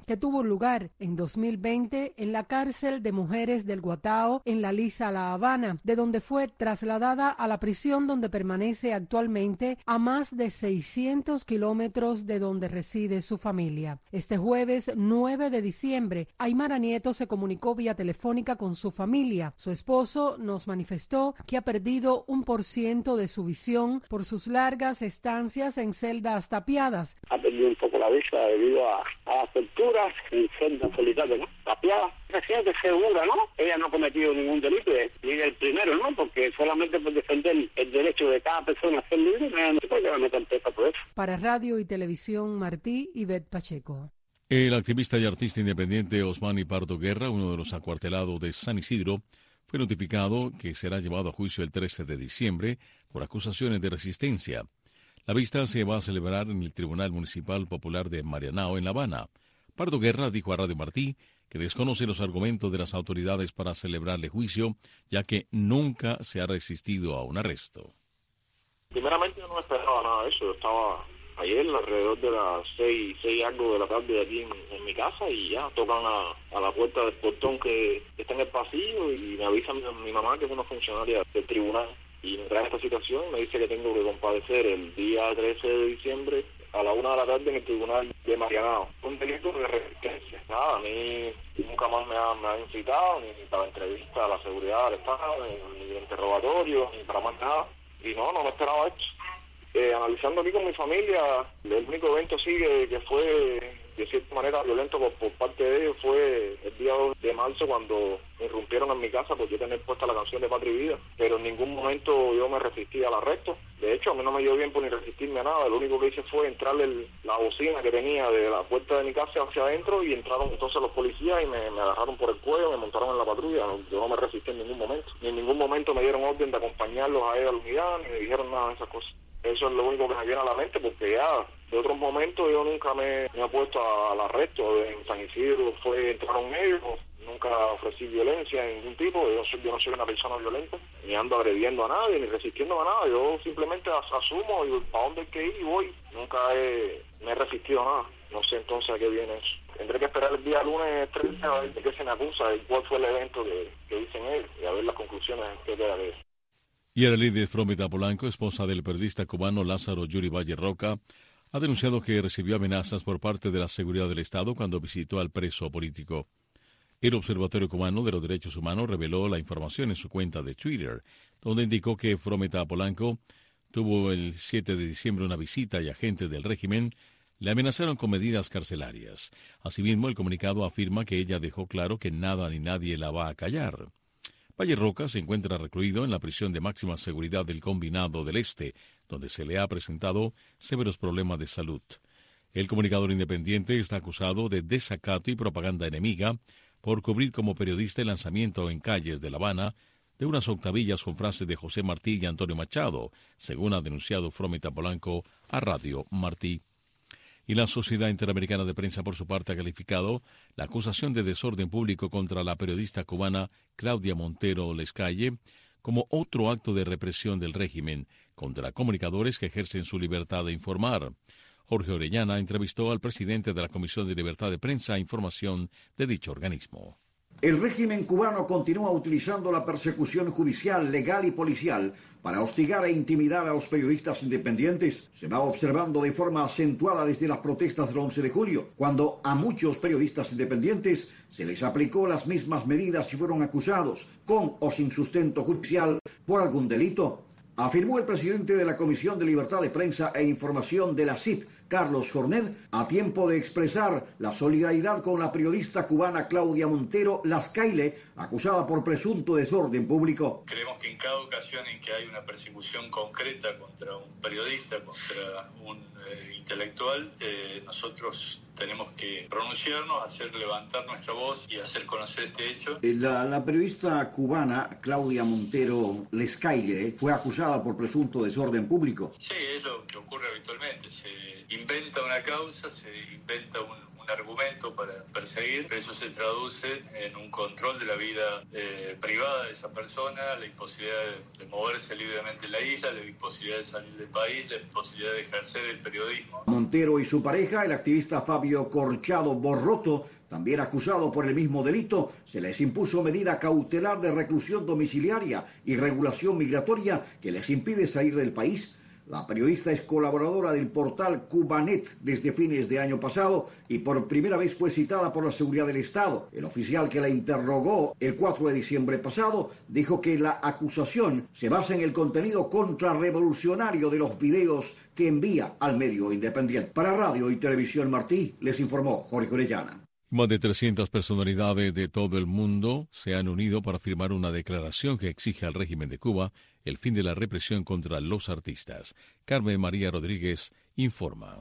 que tuvo lugar en dos mil veinte en la cárcel de mujeres del Guatao en La Lisa, La Habana, de donde fue trasladada a la prisión donde permanece actualmente a más de seiscientos kilómetros de donde reside su familia. Este jueves nueve de diciembre, Aymara Nieto se comunicó vía telefónica con su familia. Su esposo nos manifestó que ha perdido un por ciento de su visión por sus largas estancias en celdas tapiadas. Ha perdido un poco la vista debido a, a las torturas en celdas solitarias, ¿no? Tapiadas. Se siente segura, ¿no? Ella no ha cometido ningún delito, ni el primero, ¿no? Porque solamente por defender el derecho de cada persona a ser libre, no se puede meter presa por eso. Para Radio y Televisión Martí, Ivette Pacheco. El activista y artista independiente Osmani Pardo Guerra, uno de los acuartelados de San Isidro, fue notificado que será llevado a juicio el trece de diciembre por acusaciones de resistencia. La vista se va a celebrar en el Tribunal Municipal Popular de Marianao, en La Habana. Pardo Guerra dijo a Radio Martí que desconoce los argumentos de las autoridades para celebrarle juicio, ya que nunca se ha resistido a un arresto. Primeramente yo no esperaba nada de eso. Yo estaba ayer alrededor de las seis, seis algo de la tarde aquí en, en mi casa y ya tocan a, a la puerta del portón que, que está en el pasillo y me avisa mi, mi mamá, que es una funcionaria del tribunal, y me trae esta situación. Me dice que tengo que comparecer el día trece de diciembre a la una de la tarde en el tribunal de Marianao. Un delito de resistencia. Nada, a mí nunca más me han, me han incitado, ni para la entrevista a la seguridad del Estado, ni, ni de interrogatorio, ni para más nada. Y no, no me esperaba esto. Eh, analizando aquí con mi familia, el único evento sí que, que fue de cierta manera violento por, por parte de ellos fue el día dos de marzo, cuando me irrumpieron en mi casa por yo tener puesta la canción de Patria y Vida, pero en ningún momento yo me resistí al arresto. De hecho, a mí no me dio tiempo ni resistirme a nada. Lo único que hice fue entrarle el, la bocina que tenía de la puerta de mi casa hacia adentro, y entraron entonces los policías y me, me agarraron por el cuello, me montaron en la patrulla. Yo no me resistí en ningún momento. Ni en ningún momento me dieron orden de acompañarlos a ir a la unidad, ni me dijeron nada de esas cosas. Eso es lo único que me viene a la mente, porque ya de otros momentos yo nunca me, me he puesto al arresto. En San Isidro fue, entraron ellos, nunca ofrecí violencia de ningún tipo. Yo, soy, yo no soy una persona violenta, ni ando agrediendo a nadie, ni resistiendo a nada. Yo simplemente asumo y para dónde hay que ir y voy. Nunca he, me he resistido a nada. No sé entonces a qué viene eso. Tendré que esperar el día lunes trece a ver de qué se me acusa y cuál fue el evento que, que dicen ellos, y a ver las conclusiones que queda de eso. Y Aralide Frometa Polanco, esposa del periodista cubano Lázaro Yuri Valle Roca, ha denunciado que recibió amenazas por parte de la seguridad del Estado cuando visitó al preso político. El Observatorio Cubano de los Derechos Humanos reveló la información en su cuenta de Twitter, donde indicó que Frometa Polanco tuvo el siete de diciembre una visita y agentes del régimen le amenazaron con medidas carcelarias. Asimismo, el comunicado afirma que ella dejó claro que nada ni nadie la va a callar. Valle Roca se encuentra recluido en la prisión de máxima seguridad del Combinado del Este, donde se le ha presentado severos problemas de salud. El comunicador independiente está acusado de desacato y propaganda enemiga por cubrir como periodista el lanzamiento en calles de La Habana de unas octavillas con frases de José Martí y Antonio Machado, según ha denunciado Frometa Polanco a Radio Martí. Y la Sociedad Interamericana de Prensa, por su parte, ha calificado la acusación de desorden público contra la periodista cubana Claudia Montero Lescalle como otro acto de represión del régimen contra comunicadores que ejercen su libertad de informar. Jorge Orellana entrevistó al presidente de la Comisión de Libertad de Prensa e Información de dicho organismo. El régimen cubano continúa utilizando la persecución judicial, legal y policial para hostigar e intimidar a los periodistas independientes. Se va observando de forma acentuada desde las protestas del once de julio, cuando a muchos periodistas independientes se les aplicó las mismas medidas y fueron acusados, con o sin sustento judicial, por algún delito. Afirmó el presidente de la Comisión de Libertad de Prensa e Información de la C I P, Carlos Jornet, a tiempo de expresar la solidaridad con la periodista cubana Claudia Montero Lescalle, acusada por presunto desorden público. Creemos que en cada ocasión en que hay una persecución concreta contra un periodista, contra un eh, intelectual, eh, nosotros tenemos que pronunciarnos, hacer levantar nuestra voz y hacer conocer este hecho. La, la periodista cubana Claudia Montero Lescalle fue acusada por presunto desorden público. Sí, es lo que ocurre habitualmente. Se inventa una causa, se inventa un, un un argumento para perseguir, pero eso se traduce en un control de la vida eh, privada de esa persona, la imposibilidad de, de moverse libremente en la isla, la imposibilidad de salir del país, la imposibilidad de ejercer el periodismo. Montero y su pareja, el activista Fabio Corchado Borroto, también acusado por el mismo delito, se les impuso medida cautelar de reclusión domiciliaria y regulación migratoria que les impide salir del país. La periodista es colaboradora del portal Cubanet desde fines de año pasado y por primera vez fue citada por la seguridad del Estado. El oficial que la interrogó el cuatro de diciembre pasado dijo que la acusación se basa en el contenido contrarrevolucionario de los videos que envía al medio independiente. Para Radio y Televisión Martí, les informó Jorge Orellana. Más de trescientas personalidades de todo el mundo se han unido para firmar una declaración que exige al régimen de Cuba el fin de la represión contra los artistas. Carmen María Rodríguez informa.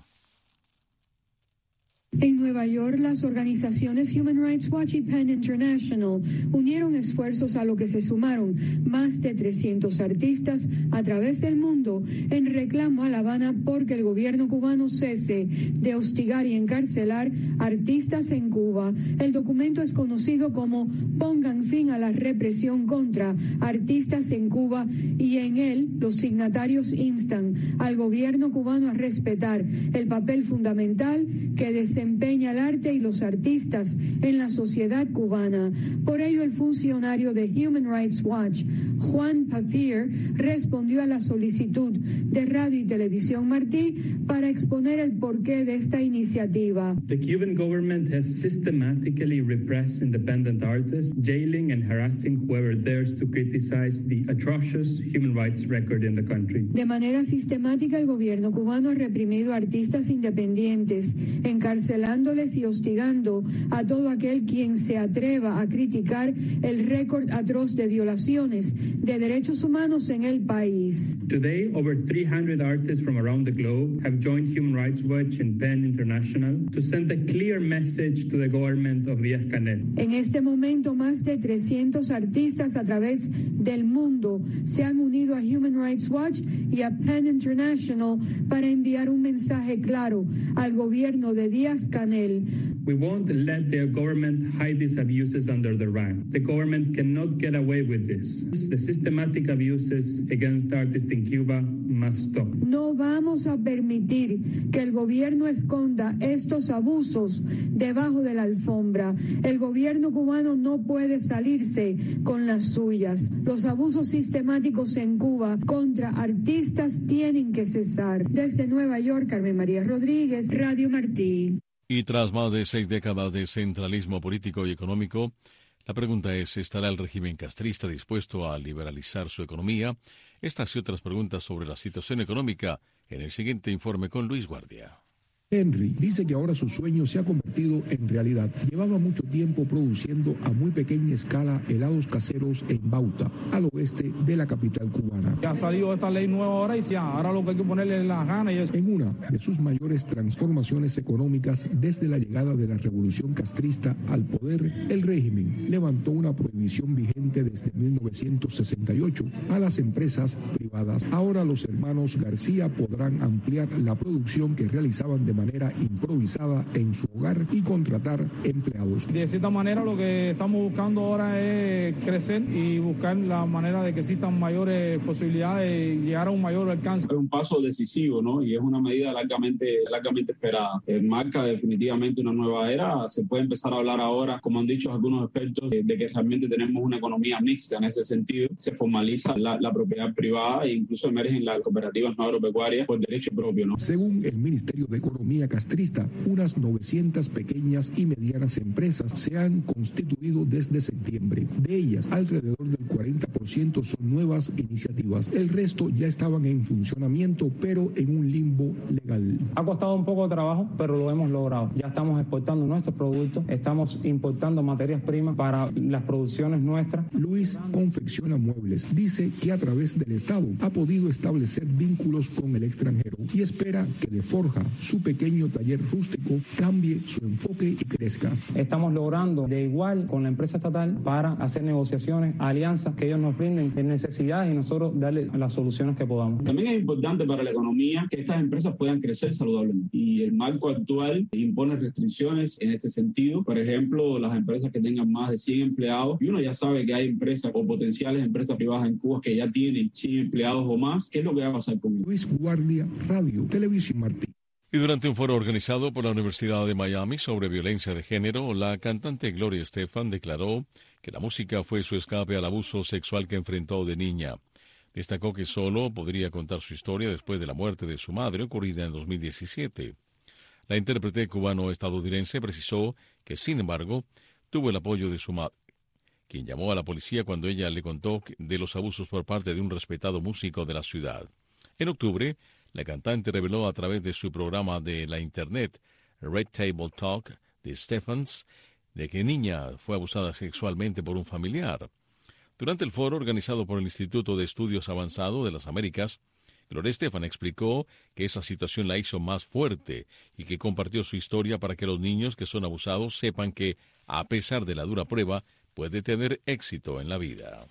En Nueva York, las organizaciones Human Rights Watch y PEN International unieron esfuerzos a lo que se sumaron más de trescientos artistas a través del mundo en reclamo a La Habana porque el gobierno cubano cese de hostigar y encarcelar artistas en Cuba. El documento es conocido como Pongan fin a la represión contra artistas en Cuba y en él los signatarios instan al gobierno cubano a respetar el papel fundamental que desempeña desempeña el arte y los artistas en la sociedad cubana. Por ello, el funcionario de Human Rights Watch, Juan Papier, respondió a la solicitud de Radio y Televisión Martí para exponer el porqué de esta iniciativa. The Cuban government has systematically repressed independent artists, jailing and harassing whoever dares to criticize the atrocious human rights record in the country. De manera sistemática, el gobierno cubano ha reprimido a artistas independientes, encarcelándoles y hostigando a todo aquel quien se atreva a criticar el récord atroz de violaciones de derechos humanos en el país. Today, over three hundred artists from around the globe have joined Human Rights Watch and PEN International to send a clear message to the government of Díaz-Canel. En este momento, más de trescientos artistas a través del mundo se han unido a Human Rights Watch y a PEN International para enviar un mensaje claro al gobierno de Díaz-Canel. We won't let the government hide these abuses under the rug. The government cannot get away with this. The systematic abuses against artists in Cuba must stop. No vamos a permitir que el gobierno esconda estos abusos debajo de la alfombra. El gobierno cubano no puede salirse con las suyas. Los abusos sistemáticos en Cuba contra artistas tienen que cesar. Desde Nueva York, Carmen María Rodríguez, Radio Martí. Y tras más de seis décadas de centralismo político y económico, la pregunta es, ¿estará el régimen castrista dispuesto a liberalizar su economía? Estas y otras preguntas sobre la situación económica en el siguiente informe con Luis Guardia. Henry dice que ahora su sueño se ha convertido en realidad. Llevaba mucho tiempo produciendo a muy pequeña escala helados caseros en Bauta, al oeste de la capital cubana. Ya ha salido esta ley nueva ahora y ya, ahora lo que hay que ponerle es las ganas y eso. En una de sus mayores transformaciones económicas desde la llegada de la revolución castrista al poder, el régimen levantó una prohibición vigente desde mil novecientos sesenta y ocho a las empresas privadas. Ahora los hermanos García podrán ampliar la producción que realizaban de manera improvisada en su hogar y contratar empleados. De cierta manera lo que estamos buscando ahora es crecer y buscar la manera de que existan mayores posibilidades de llegar a un mayor alcance. Es un paso decisivo, ¿no? Y es una medida largamente, largamente esperada. Eh, marca definitivamente una nueva era. Se puede empezar a hablar ahora, como han dicho algunos expertos, de, de que realmente tenemos una economía mixta en ese sentido. Se formaliza la, la propiedad privada e incluso emergen las cooperativas no agropecuarias por derecho propio, ¿no? Según el Ministerio de Economía castrista, unas novecientas pequeñas y medianas empresas se han constituido desde septiembre. De ellas, alrededor del cuarenta por ciento son nuevas iniciativas. El resto ya estaban en funcionamiento, pero en un limbo legal. Ha costado un poco de trabajo, pero lo hemos logrado. Ya estamos exportando nuestros productos, estamos importando materias primas para las producciones nuestras. Luis confecciona muebles. Dice que a través del Estado ha podido establecer vínculos con el extranjero y espera que de forja su pequeña pequeño taller rústico cambie su enfoque y crezca. Estamos logrando de igual con la empresa estatal para hacer negociaciones, alianzas que ellos nos brinden en necesidades y nosotros darle las soluciones que podamos. También es importante para la economía que estas empresas puedan crecer saludablemente y el marco actual impone restricciones en este sentido. Por ejemplo, las empresas que tengan más de cien empleados, y uno ya sabe que hay empresas o potenciales empresas privadas en Cuba que ya tienen cien empleados o más. ¿Qué es lo que va a pasar con ellos? Luis Guardia, Radio, Televisión Martín. Y durante un foro organizado por la Universidad de Miami sobre violencia de género, la cantante Gloria Estefan declaró que la música fue su escape al abuso sexual que enfrentó de niña. Destacó que solo podría contar su historia después de la muerte de su madre, ocurrida en dos mil diecisiete. La intérprete cubano-estadounidense precisó que, sin embargo, tuvo el apoyo de su madre, quien llamó a la policía cuando ella le contó de los abusos por parte de un respetado músico de la ciudad. En octubre, la cantante reveló a través de su programa de la Internet, Red Table Talk, de Stephens, de que niña fue abusada sexualmente por un familiar. Durante el foro organizado por el Instituto de Estudios Avanzados de las Américas, Gloria Estefan explicó que esa situación la hizo más fuerte y que compartió su historia para que los niños que son abusados sepan que, a pesar de la dura prueba, puede tener éxito en la vida.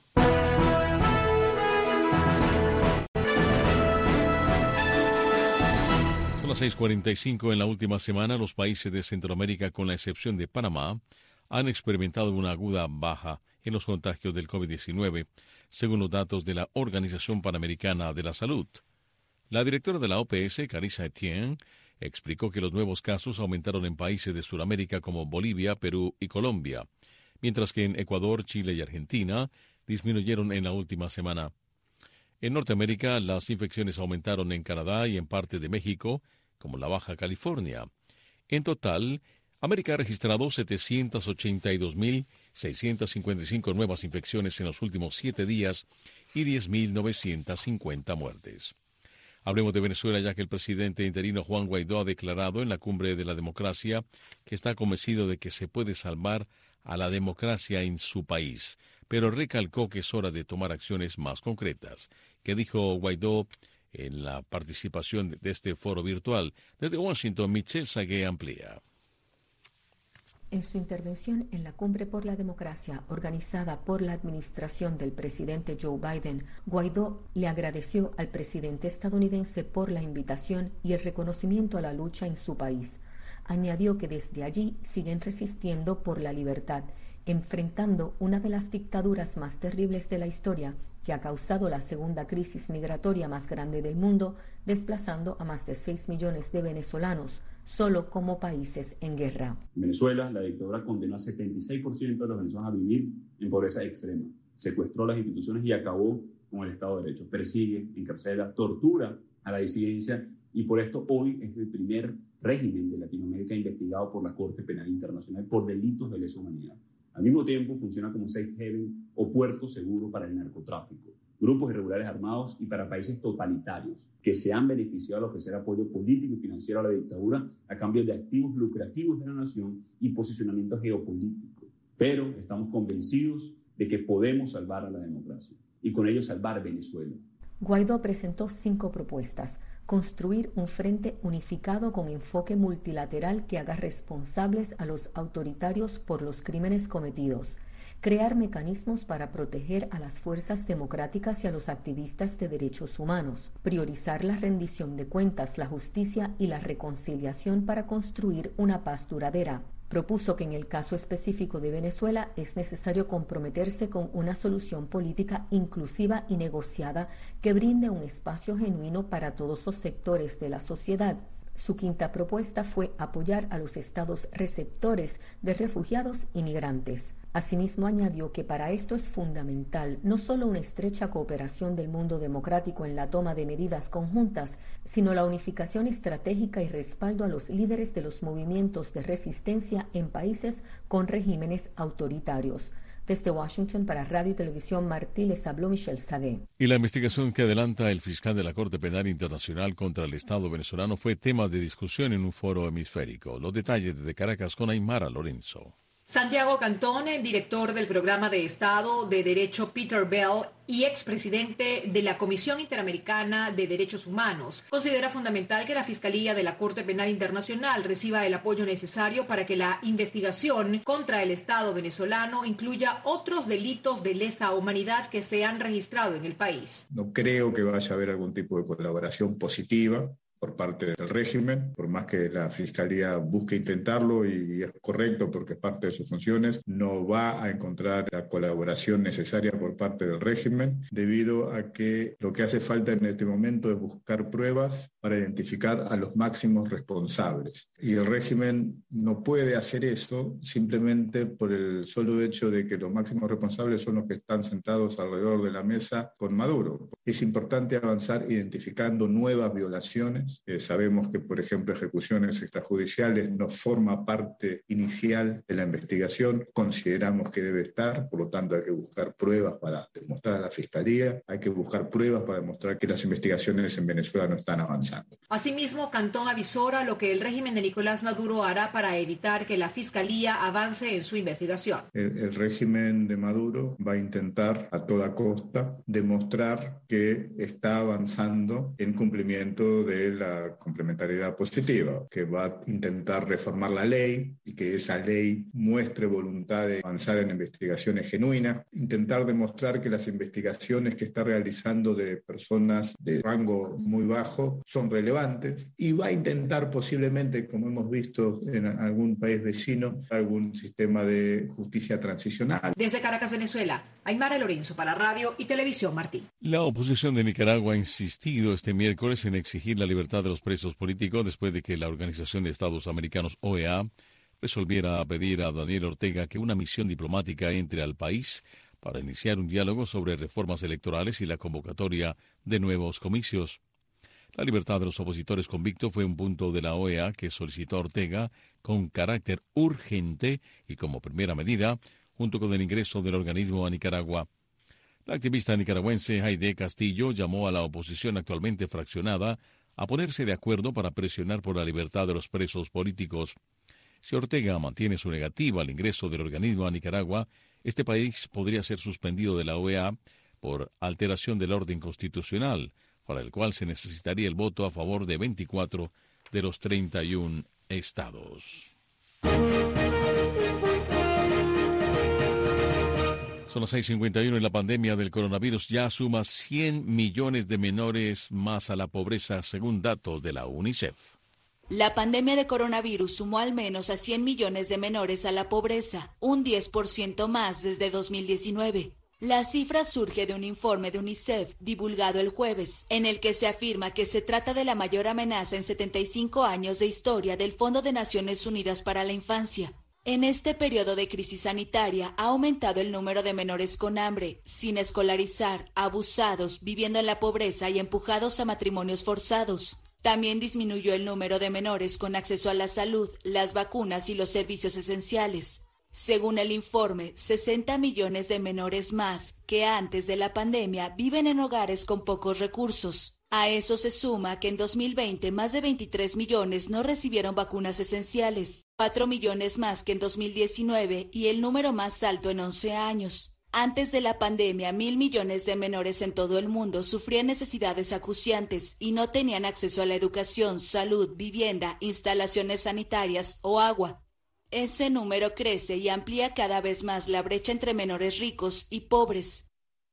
Son las seis cuarenta y cinco. En la última semana, los países de Centroamérica, con la excepción de Panamá, han experimentado una aguda baja en los contagios del COVID diecinueve, según los datos de la Organización Panamericana de la Salud. La directora de la O P S, Carissa Etienne, explicó que los nuevos casos aumentaron en países de Sudamérica como Bolivia, Perú y Colombia, mientras que en Ecuador, Chile y Argentina disminuyeron en la última semana. En Norteamérica, las infecciones aumentaron en Canadá y en parte de México, como la Baja California. En total, América ha registrado setecientas ochenta y dos mil seiscientas cincuenta y cinco nuevas infecciones en los últimos siete días y diez mil novecientas cincuenta muertes. Hablemos de Venezuela, ya que el presidente interino Juan Guaidó ha declarado en la Cumbre de la Democracia que está convencido de que se puede salvar a la democracia en su país, pero recalcó que es hora de tomar acciones más concretas. ¿Qué dijo Guaidó en la participación de este foro virtual? Desde Washington, Michelle Sagué amplía. En su intervención en la Cumbre por la Democracia organizada por la administración del presidente Joe Biden, Guaidó le agradeció al presidente estadounidense por la invitación y el reconocimiento a la lucha en su país. Añadió que desde allí siguen resistiendo por la libertad, enfrentando una de las dictaduras más terribles de la historia, que ha causado la segunda crisis migratoria más grande del mundo, desplazando a más de seis millones de venezolanos, solo como países en guerra. En Venezuela, la dictadura condenó a setenta y seis por ciento de los venezolanos a vivir en pobreza extrema, secuestró las instituciones y acabó con el Estado de Derecho, persigue, encarcela, tortura a la disidencia, y por esto hoy es el primer régimen de Latinoamérica investigado por la Corte Penal Internacional por delitos de lesa humanidad. Al mismo tiempo funciona como safe haven o puerto seguro para el narcotráfico, grupos irregulares armados y para países totalitarios que se han beneficiado al ofrecer apoyo político y financiero a la dictadura a cambio de activos lucrativos de la nación y posicionamiento geopolítico. Pero estamos convencidos de que podemos salvar a la democracia y con ello salvar Venezuela. Guaidó presentó cinco propuestas: construir un frente unificado con enfoque multilateral que haga responsables a los autoritarios por los crímenes cometidos, crear mecanismos para proteger a las fuerzas democráticas y a los activistas de derechos humanos, priorizar la rendición de cuentas, la justicia y la reconciliación para construir una paz duradera. Propuso que en el caso específico de Venezuela es necesario comprometerse con una solución política inclusiva y negociada que brinde un espacio genuino para todos los sectores de la sociedad. Su quinta propuesta fue apoyar a los estados receptores de refugiados y migrantes. Asimismo, añadió que para esto es fundamental no solo una estrecha cooperación del mundo democrático en la toma de medidas conjuntas, sino la unificación estratégica y respaldo a los líderes de los movimientos de resistencia en países con regímenes autoritarios. Desde Washington para Radio y Televisión Martí les habló Michelle Sagué. Y la investigación que adelanta el fiscal de la Corte Penal Internacional contra el Estado venezolano fue tema de discusión en un foro hemisférico. Los detalles desde Caracas con Aymara Lorenzo. Santiago Cantón, director del Programa de Estado de Derecho Peter Bell y expresidente de la Comisión Interamericana de Derechos Humanos, considera fundamental que la Fiscalía de la Corte Penal Internacional reciba el apoyo necesario para que la investigación contra el Estado venezolano incluya otros delitos de lesa humanidad que se han registrado en el país. No creo que vaya a haber algún tipo de colaboración positiva por parte del régimen, por más que la Fiscalía busque intentarlo, y es correcto porque es parte de sus funciones, no va a encontrar la colaboración necesaria por parte del régimen, debido a que lo que hace falta en este momento es buscar pruebas para identificar a los máximos responsables. Y el régimen no puede hacer eso simplemente por el solo hecho de que los máximos responsables son los que están sentados alrededor de la mesa con Maduro. Es importante avanzar identificando nuevas violaciones. Eh, sabemos que, por ejemplo, ejecuciones extrajudiciales no forma parte inicial de la investigación. Consideramos que debe estar, por lo tanto hay que buscar pruebas para demostrar a la Fiscalía, hay que buscar pruebas para demostrar que las investigaciones en Venezuela no están avanzando. Asimismo, Cantón avisora lo que el régimen de Nicolás Maduro hará para evitar que la Fiscalía avance en su investigación. El, el régimen de Maduro va a intentar a toda costa demostrar que está avanzando en cumplimiento de la complementariedad positiva, que va a intentar reformar la ley y que esa ley muestre voluntad de avanzar en investigaciones genuinas, intentar demostrar que las investigaciones que está realizando de personas de rango muy bajo son relevantes, y va a intentar posiblemente, como hemos visto en algún país vecino, algún sistema de justicia transicional. Desde Caracas, Venezuela, Aymara Lorenzo para Radio y Televisión Martín. La oposición de Nicaragua ha insistido este miércoles en exigir la libertad de los presos políticos después de que la Organización de Estados Americanos, O E A, resolviera pedir a Daniel Ortega que una misión diplomática entre al país para iniciar un diálogo sobre reformas electorales y la convocatoria de nuevos comicios. La libertad de los opositores convictos fue un punto de la O E A que solicitó a Ortega con carácter urgente y como primera medida, junto con el ingreso del organismo a Nicaragua. La activista nicaragüense Haide Castillo llamó a la oposición actualmente fraccionada a ponerse de acuerdo para presionar por la libertad de los presos políticos. Si Ortega mantiene su negativa al ingreso del organismo a Nicaragua, este país podría ser suspendido de la O E A por alteración del orden constitucional, para el cual se necesitaría el voto a favor de veinticuatro de los treinta y un estados. Son las seis cincuenta y uno y la pandemia del coronavirus ya suma cien millones de menores más a la pobreza, según datos de la UNICEF. La pandemia de coronavirus sumó al menos a cien millones de menores a la pobreza, un diez por ciento más desde dos mil diecinueve. La cifra surge de un informe de UNICEF divulgado el jueves, en el que se afirma que se trata de la mayor amenaza en setenta y cinco años de historia del Fondo de Naciones Unidas para la Infancia. En este periodo de crisis sanitaria ha aumentado el número de menores con hambre, sin escolarizar, abusados, viviendo en la pobreza y empujados a matrimonios forzados. También disminuyó el número de menores con acceso a la salud, las vacunas y los servicios esenciales. Según el informe, sesenta millones de menores más que antes de la pandemia viven en hogares con pocos recursos. A eso se suma que en dos mil veinte más de veintitrés millones no recibieron vacunas esenciales, cuatro millones más que en dos mil diecinueve y el número más alto en once años. Antes de la pandemia, mil millones de menores en todo el mundo sufrían necesidades acuciantes y no tenían acceso a la educación, salud, vivienda, instalaciones sanitarias o agua. Ese número crece y amplía cada vez más la brecha entre menores ricos y pobres.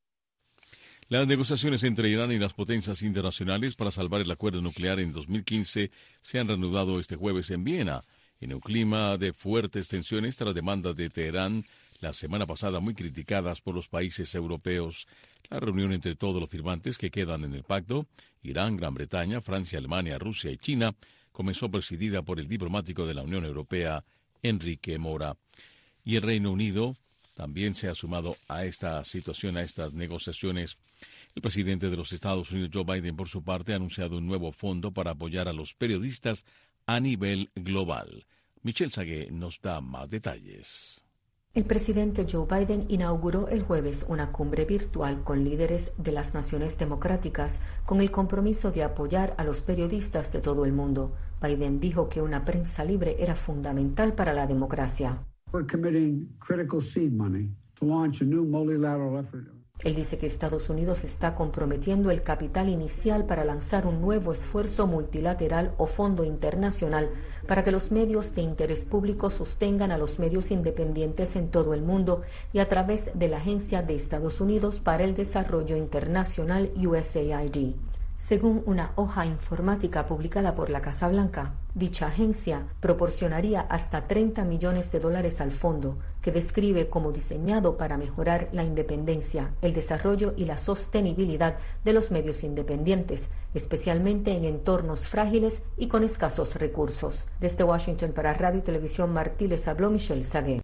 Las negociaciones entre Irán y las potencias internacionales para salvar el acuerdo nuclear en dos mil quince se han reanudado este jueves en Viena, en un clima de fuertes tensiones tras demandas de Teherán la semana pasada muy criticadas por los países europeos. La reunión entre todos los firmantes que quedan en el pacto, Irán, Gran Bretaña, Francia, Alemania, Rusia y China, comenzó presidida por el diplomático de la Unión Europea, Enrique Mora. Y el Reino Unido también se ha sumado a esta situación, a estas negociaciones. El presidente de los Estados Unidos, Joe Biden, por su parte, ha anunciado un nuevo fondo para apoyar a los periodistas a nivel global. Michelle Sagué nos da más detalles. El presidente Joe Biden inauguró el jueves una cumbre virtual con líderes de las naciones democráticas con el compromiso de apoyar a los periodistas de todo el mundo. Biden dijo que una prensa libre era fundamental para la democracia. We're committing critical seed money to launch a new multilateral effort. Él dice que Estados Unidos está comprometiendo el capital inicial para lanzar un nuevo esfuerzo multilateral o fondo internacional para que los medios de interés público sostengan a los medios independientes en todo el mundo y a través de la Agencia de Estados Unidos para el Desarrollo Internacional U S A I D. Según una hoja informática publicada por la Casa Blanca, dicha agencia proporcionaría hasta treinta millones de dólares al fondo, que describe como diseñado para mejorar la independencia, el desarrollo y la sostenibilidad de los medios independientes, especialmente en entornos frágiles y con escasos recursos. Desde Washington para Radio y Televisión Martí les habló Michelle Sagué.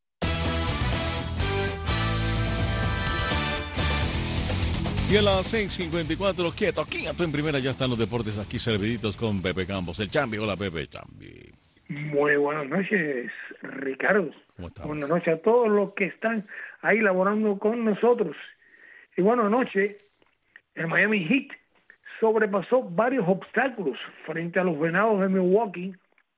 Y a las seis cincuenta y cuatro, quieto, quieto en primera, ya están los deportes aquí serviditos con Pepe Campos, el Chambi. Hola, Pepe, Chambi. Muy buenas noches, Ricardo. ¿Cómo estás? Buenas noches a todos los que están ahí laborando con nosotros. Y bueno, anoche el Miami Heat sobrepasó varios obstáculos frente a los Venados de Milwaukee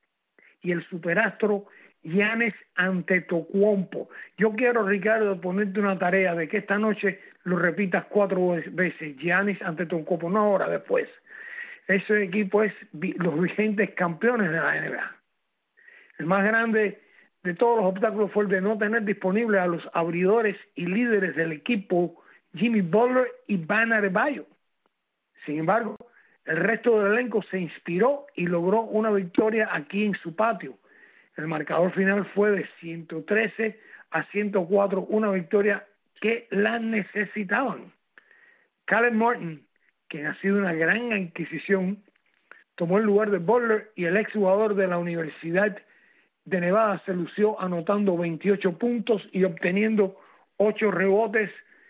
y el superastro Giannis Antetokounmpo. Yo quiero, Ricardo, ponerte una tarea de que esta noche lo repitas cuatro veces, Giannis Antetokounmpo, no ahora, después. Ese equipo es los vigentes campeones de la N B A. El más grande de todos los obstáculos fue el de no tener disponible a los abridores y líderes del equipo Jimmy Butler y Bam Adebayo. Sin embargo, el resto del elenco se inspiró y logró una victoria aquí en su patio. El marcador final fue de ciento trece a ciento cuatro, una victoria que la necesitaban. Caleb Martin, quien ha sido una gran adquisición, tomó el lugar de Butler y el exjugador de la Universidad de Nevada se lució anotando veintiocho puntos y obteniendo ocho rebotes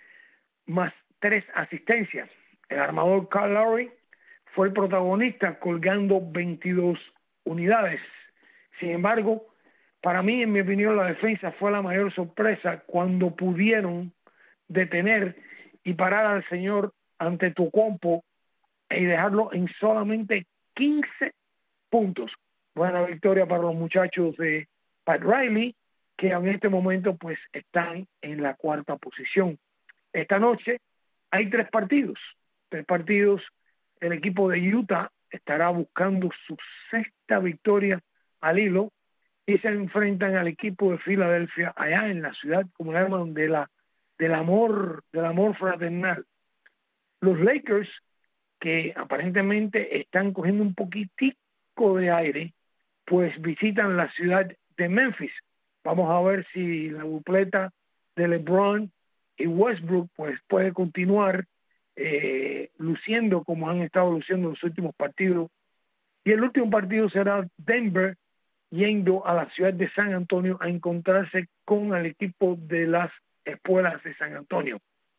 más tres asistencias. El armador Kyle Lowry fue el protagonista colgando veintidós unidades. Sin embargo, para mí, en mi opinión, la defensa fue la mayor sorpresa cuando pudieron detener y parar al señor Antetokounmpo y dejarlo en solamente quince puntos. Buena victoria para los muchachos de Pat Riley, que en este momento pues están en la cuarta posición. Esta noche hay tres partidos. Tres partidos. El equipo de Utah estará buscando su sexta victoria al hilo y se enfrentan al equipo de Filadelfia allá en la ciudad, como llaman, de la del amor del amor fraternal. Los Lakers, que aparentemente están cogiendo un poquitico de aire, pues visitan la ciudad de Memphis. Vamos a ver si la dupleta de LeBron y Westbrook pues puede continuar eh, luciendo como han estado luciendo los últimos partidos. Y el último partido será Denver yendo a la ciudad de San Antonio a encontrarse con el equipo de las Espuelas de San Antonio.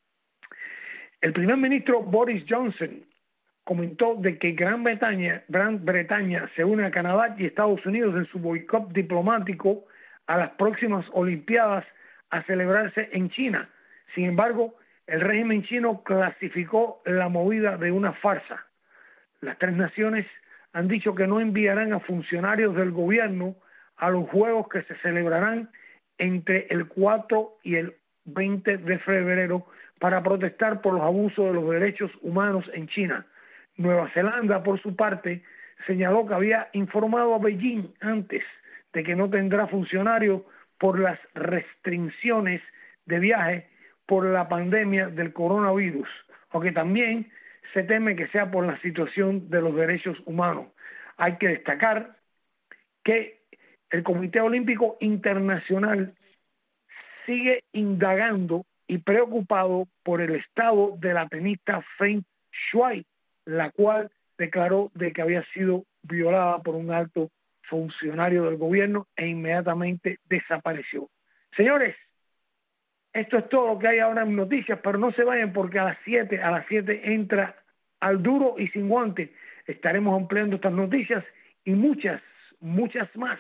El primer ministro Boris Johnson comentó de que Gran Bretaña, Gran Bretaña se une a Canadá y Estados Unidos en su boicot diplomático a las próximas Olimpiadas a celebrarse en China. Sin embargo, el régimen chino clasificó la movida de una farsa. Las tres naciones han dicho que no enviarán a funcionarios del gobierno a los Juegos que se celebrarán entre el cuatro y el veinte de febrero para protestar por los abusos de los derechos humanos en China. Nueva Zelanda, por su parte, señaló que había informado a Beijing antes de que no tendrá funcionarios por las restricciones de viaje por la pandemia del coronavirus, aunque también se teme que sea por la situación de los derechos humanos. Hay que destacar que el Comité Olímpico Internacional sigue indagando y preocupado por el estado de la tenista Feng Shuai, la cual declaró de que había sido violada por un alto funcionario del gobierno e inmediatamente desapareció. Señores, esto es todo lo que hay ahora en noticias, pero no se vayan porque a las siete, a las siete entra Al Duro y Sin Guante. Estaremos ampliando estas noticias y muchas, muchas más.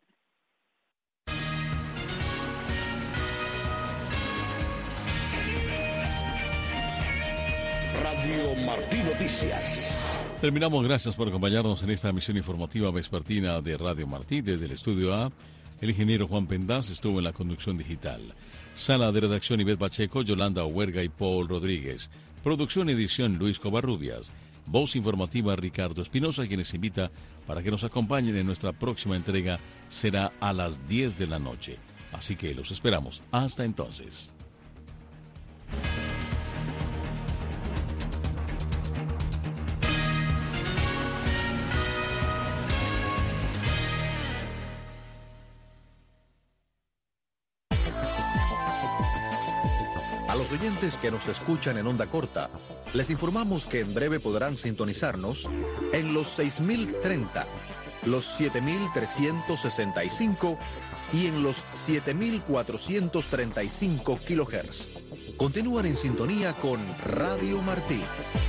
Radio Martí Noticias. Terminamos, gracias por acompañarnos en esta emisión informativa vespertina de Radio Martí desde el estudio A. El ingeniero Juan Pendaz estuvo en la conducción digital. Sala de redacción Ivette Pacheco, Yolanda Huerga y Paul Rodríguez. Producción y edición Luis Covarrubias. Voz informativa Ricardo Espinosa, quienes invita para que nos acompañen en nuestra próxima entrega. Será a las diez de la noche. Así que los esperamos. Hasta entonces. A los oyentes que nos escuchan en onda corta, les informamos que en breve podrán sintonizarnos en los seis mil treinta, los siete mil trescientos sesenta y cinco y en los siete mil cuatrocientos treinta y cinco kilohertz. Continúan en sintonía con Radio Martí.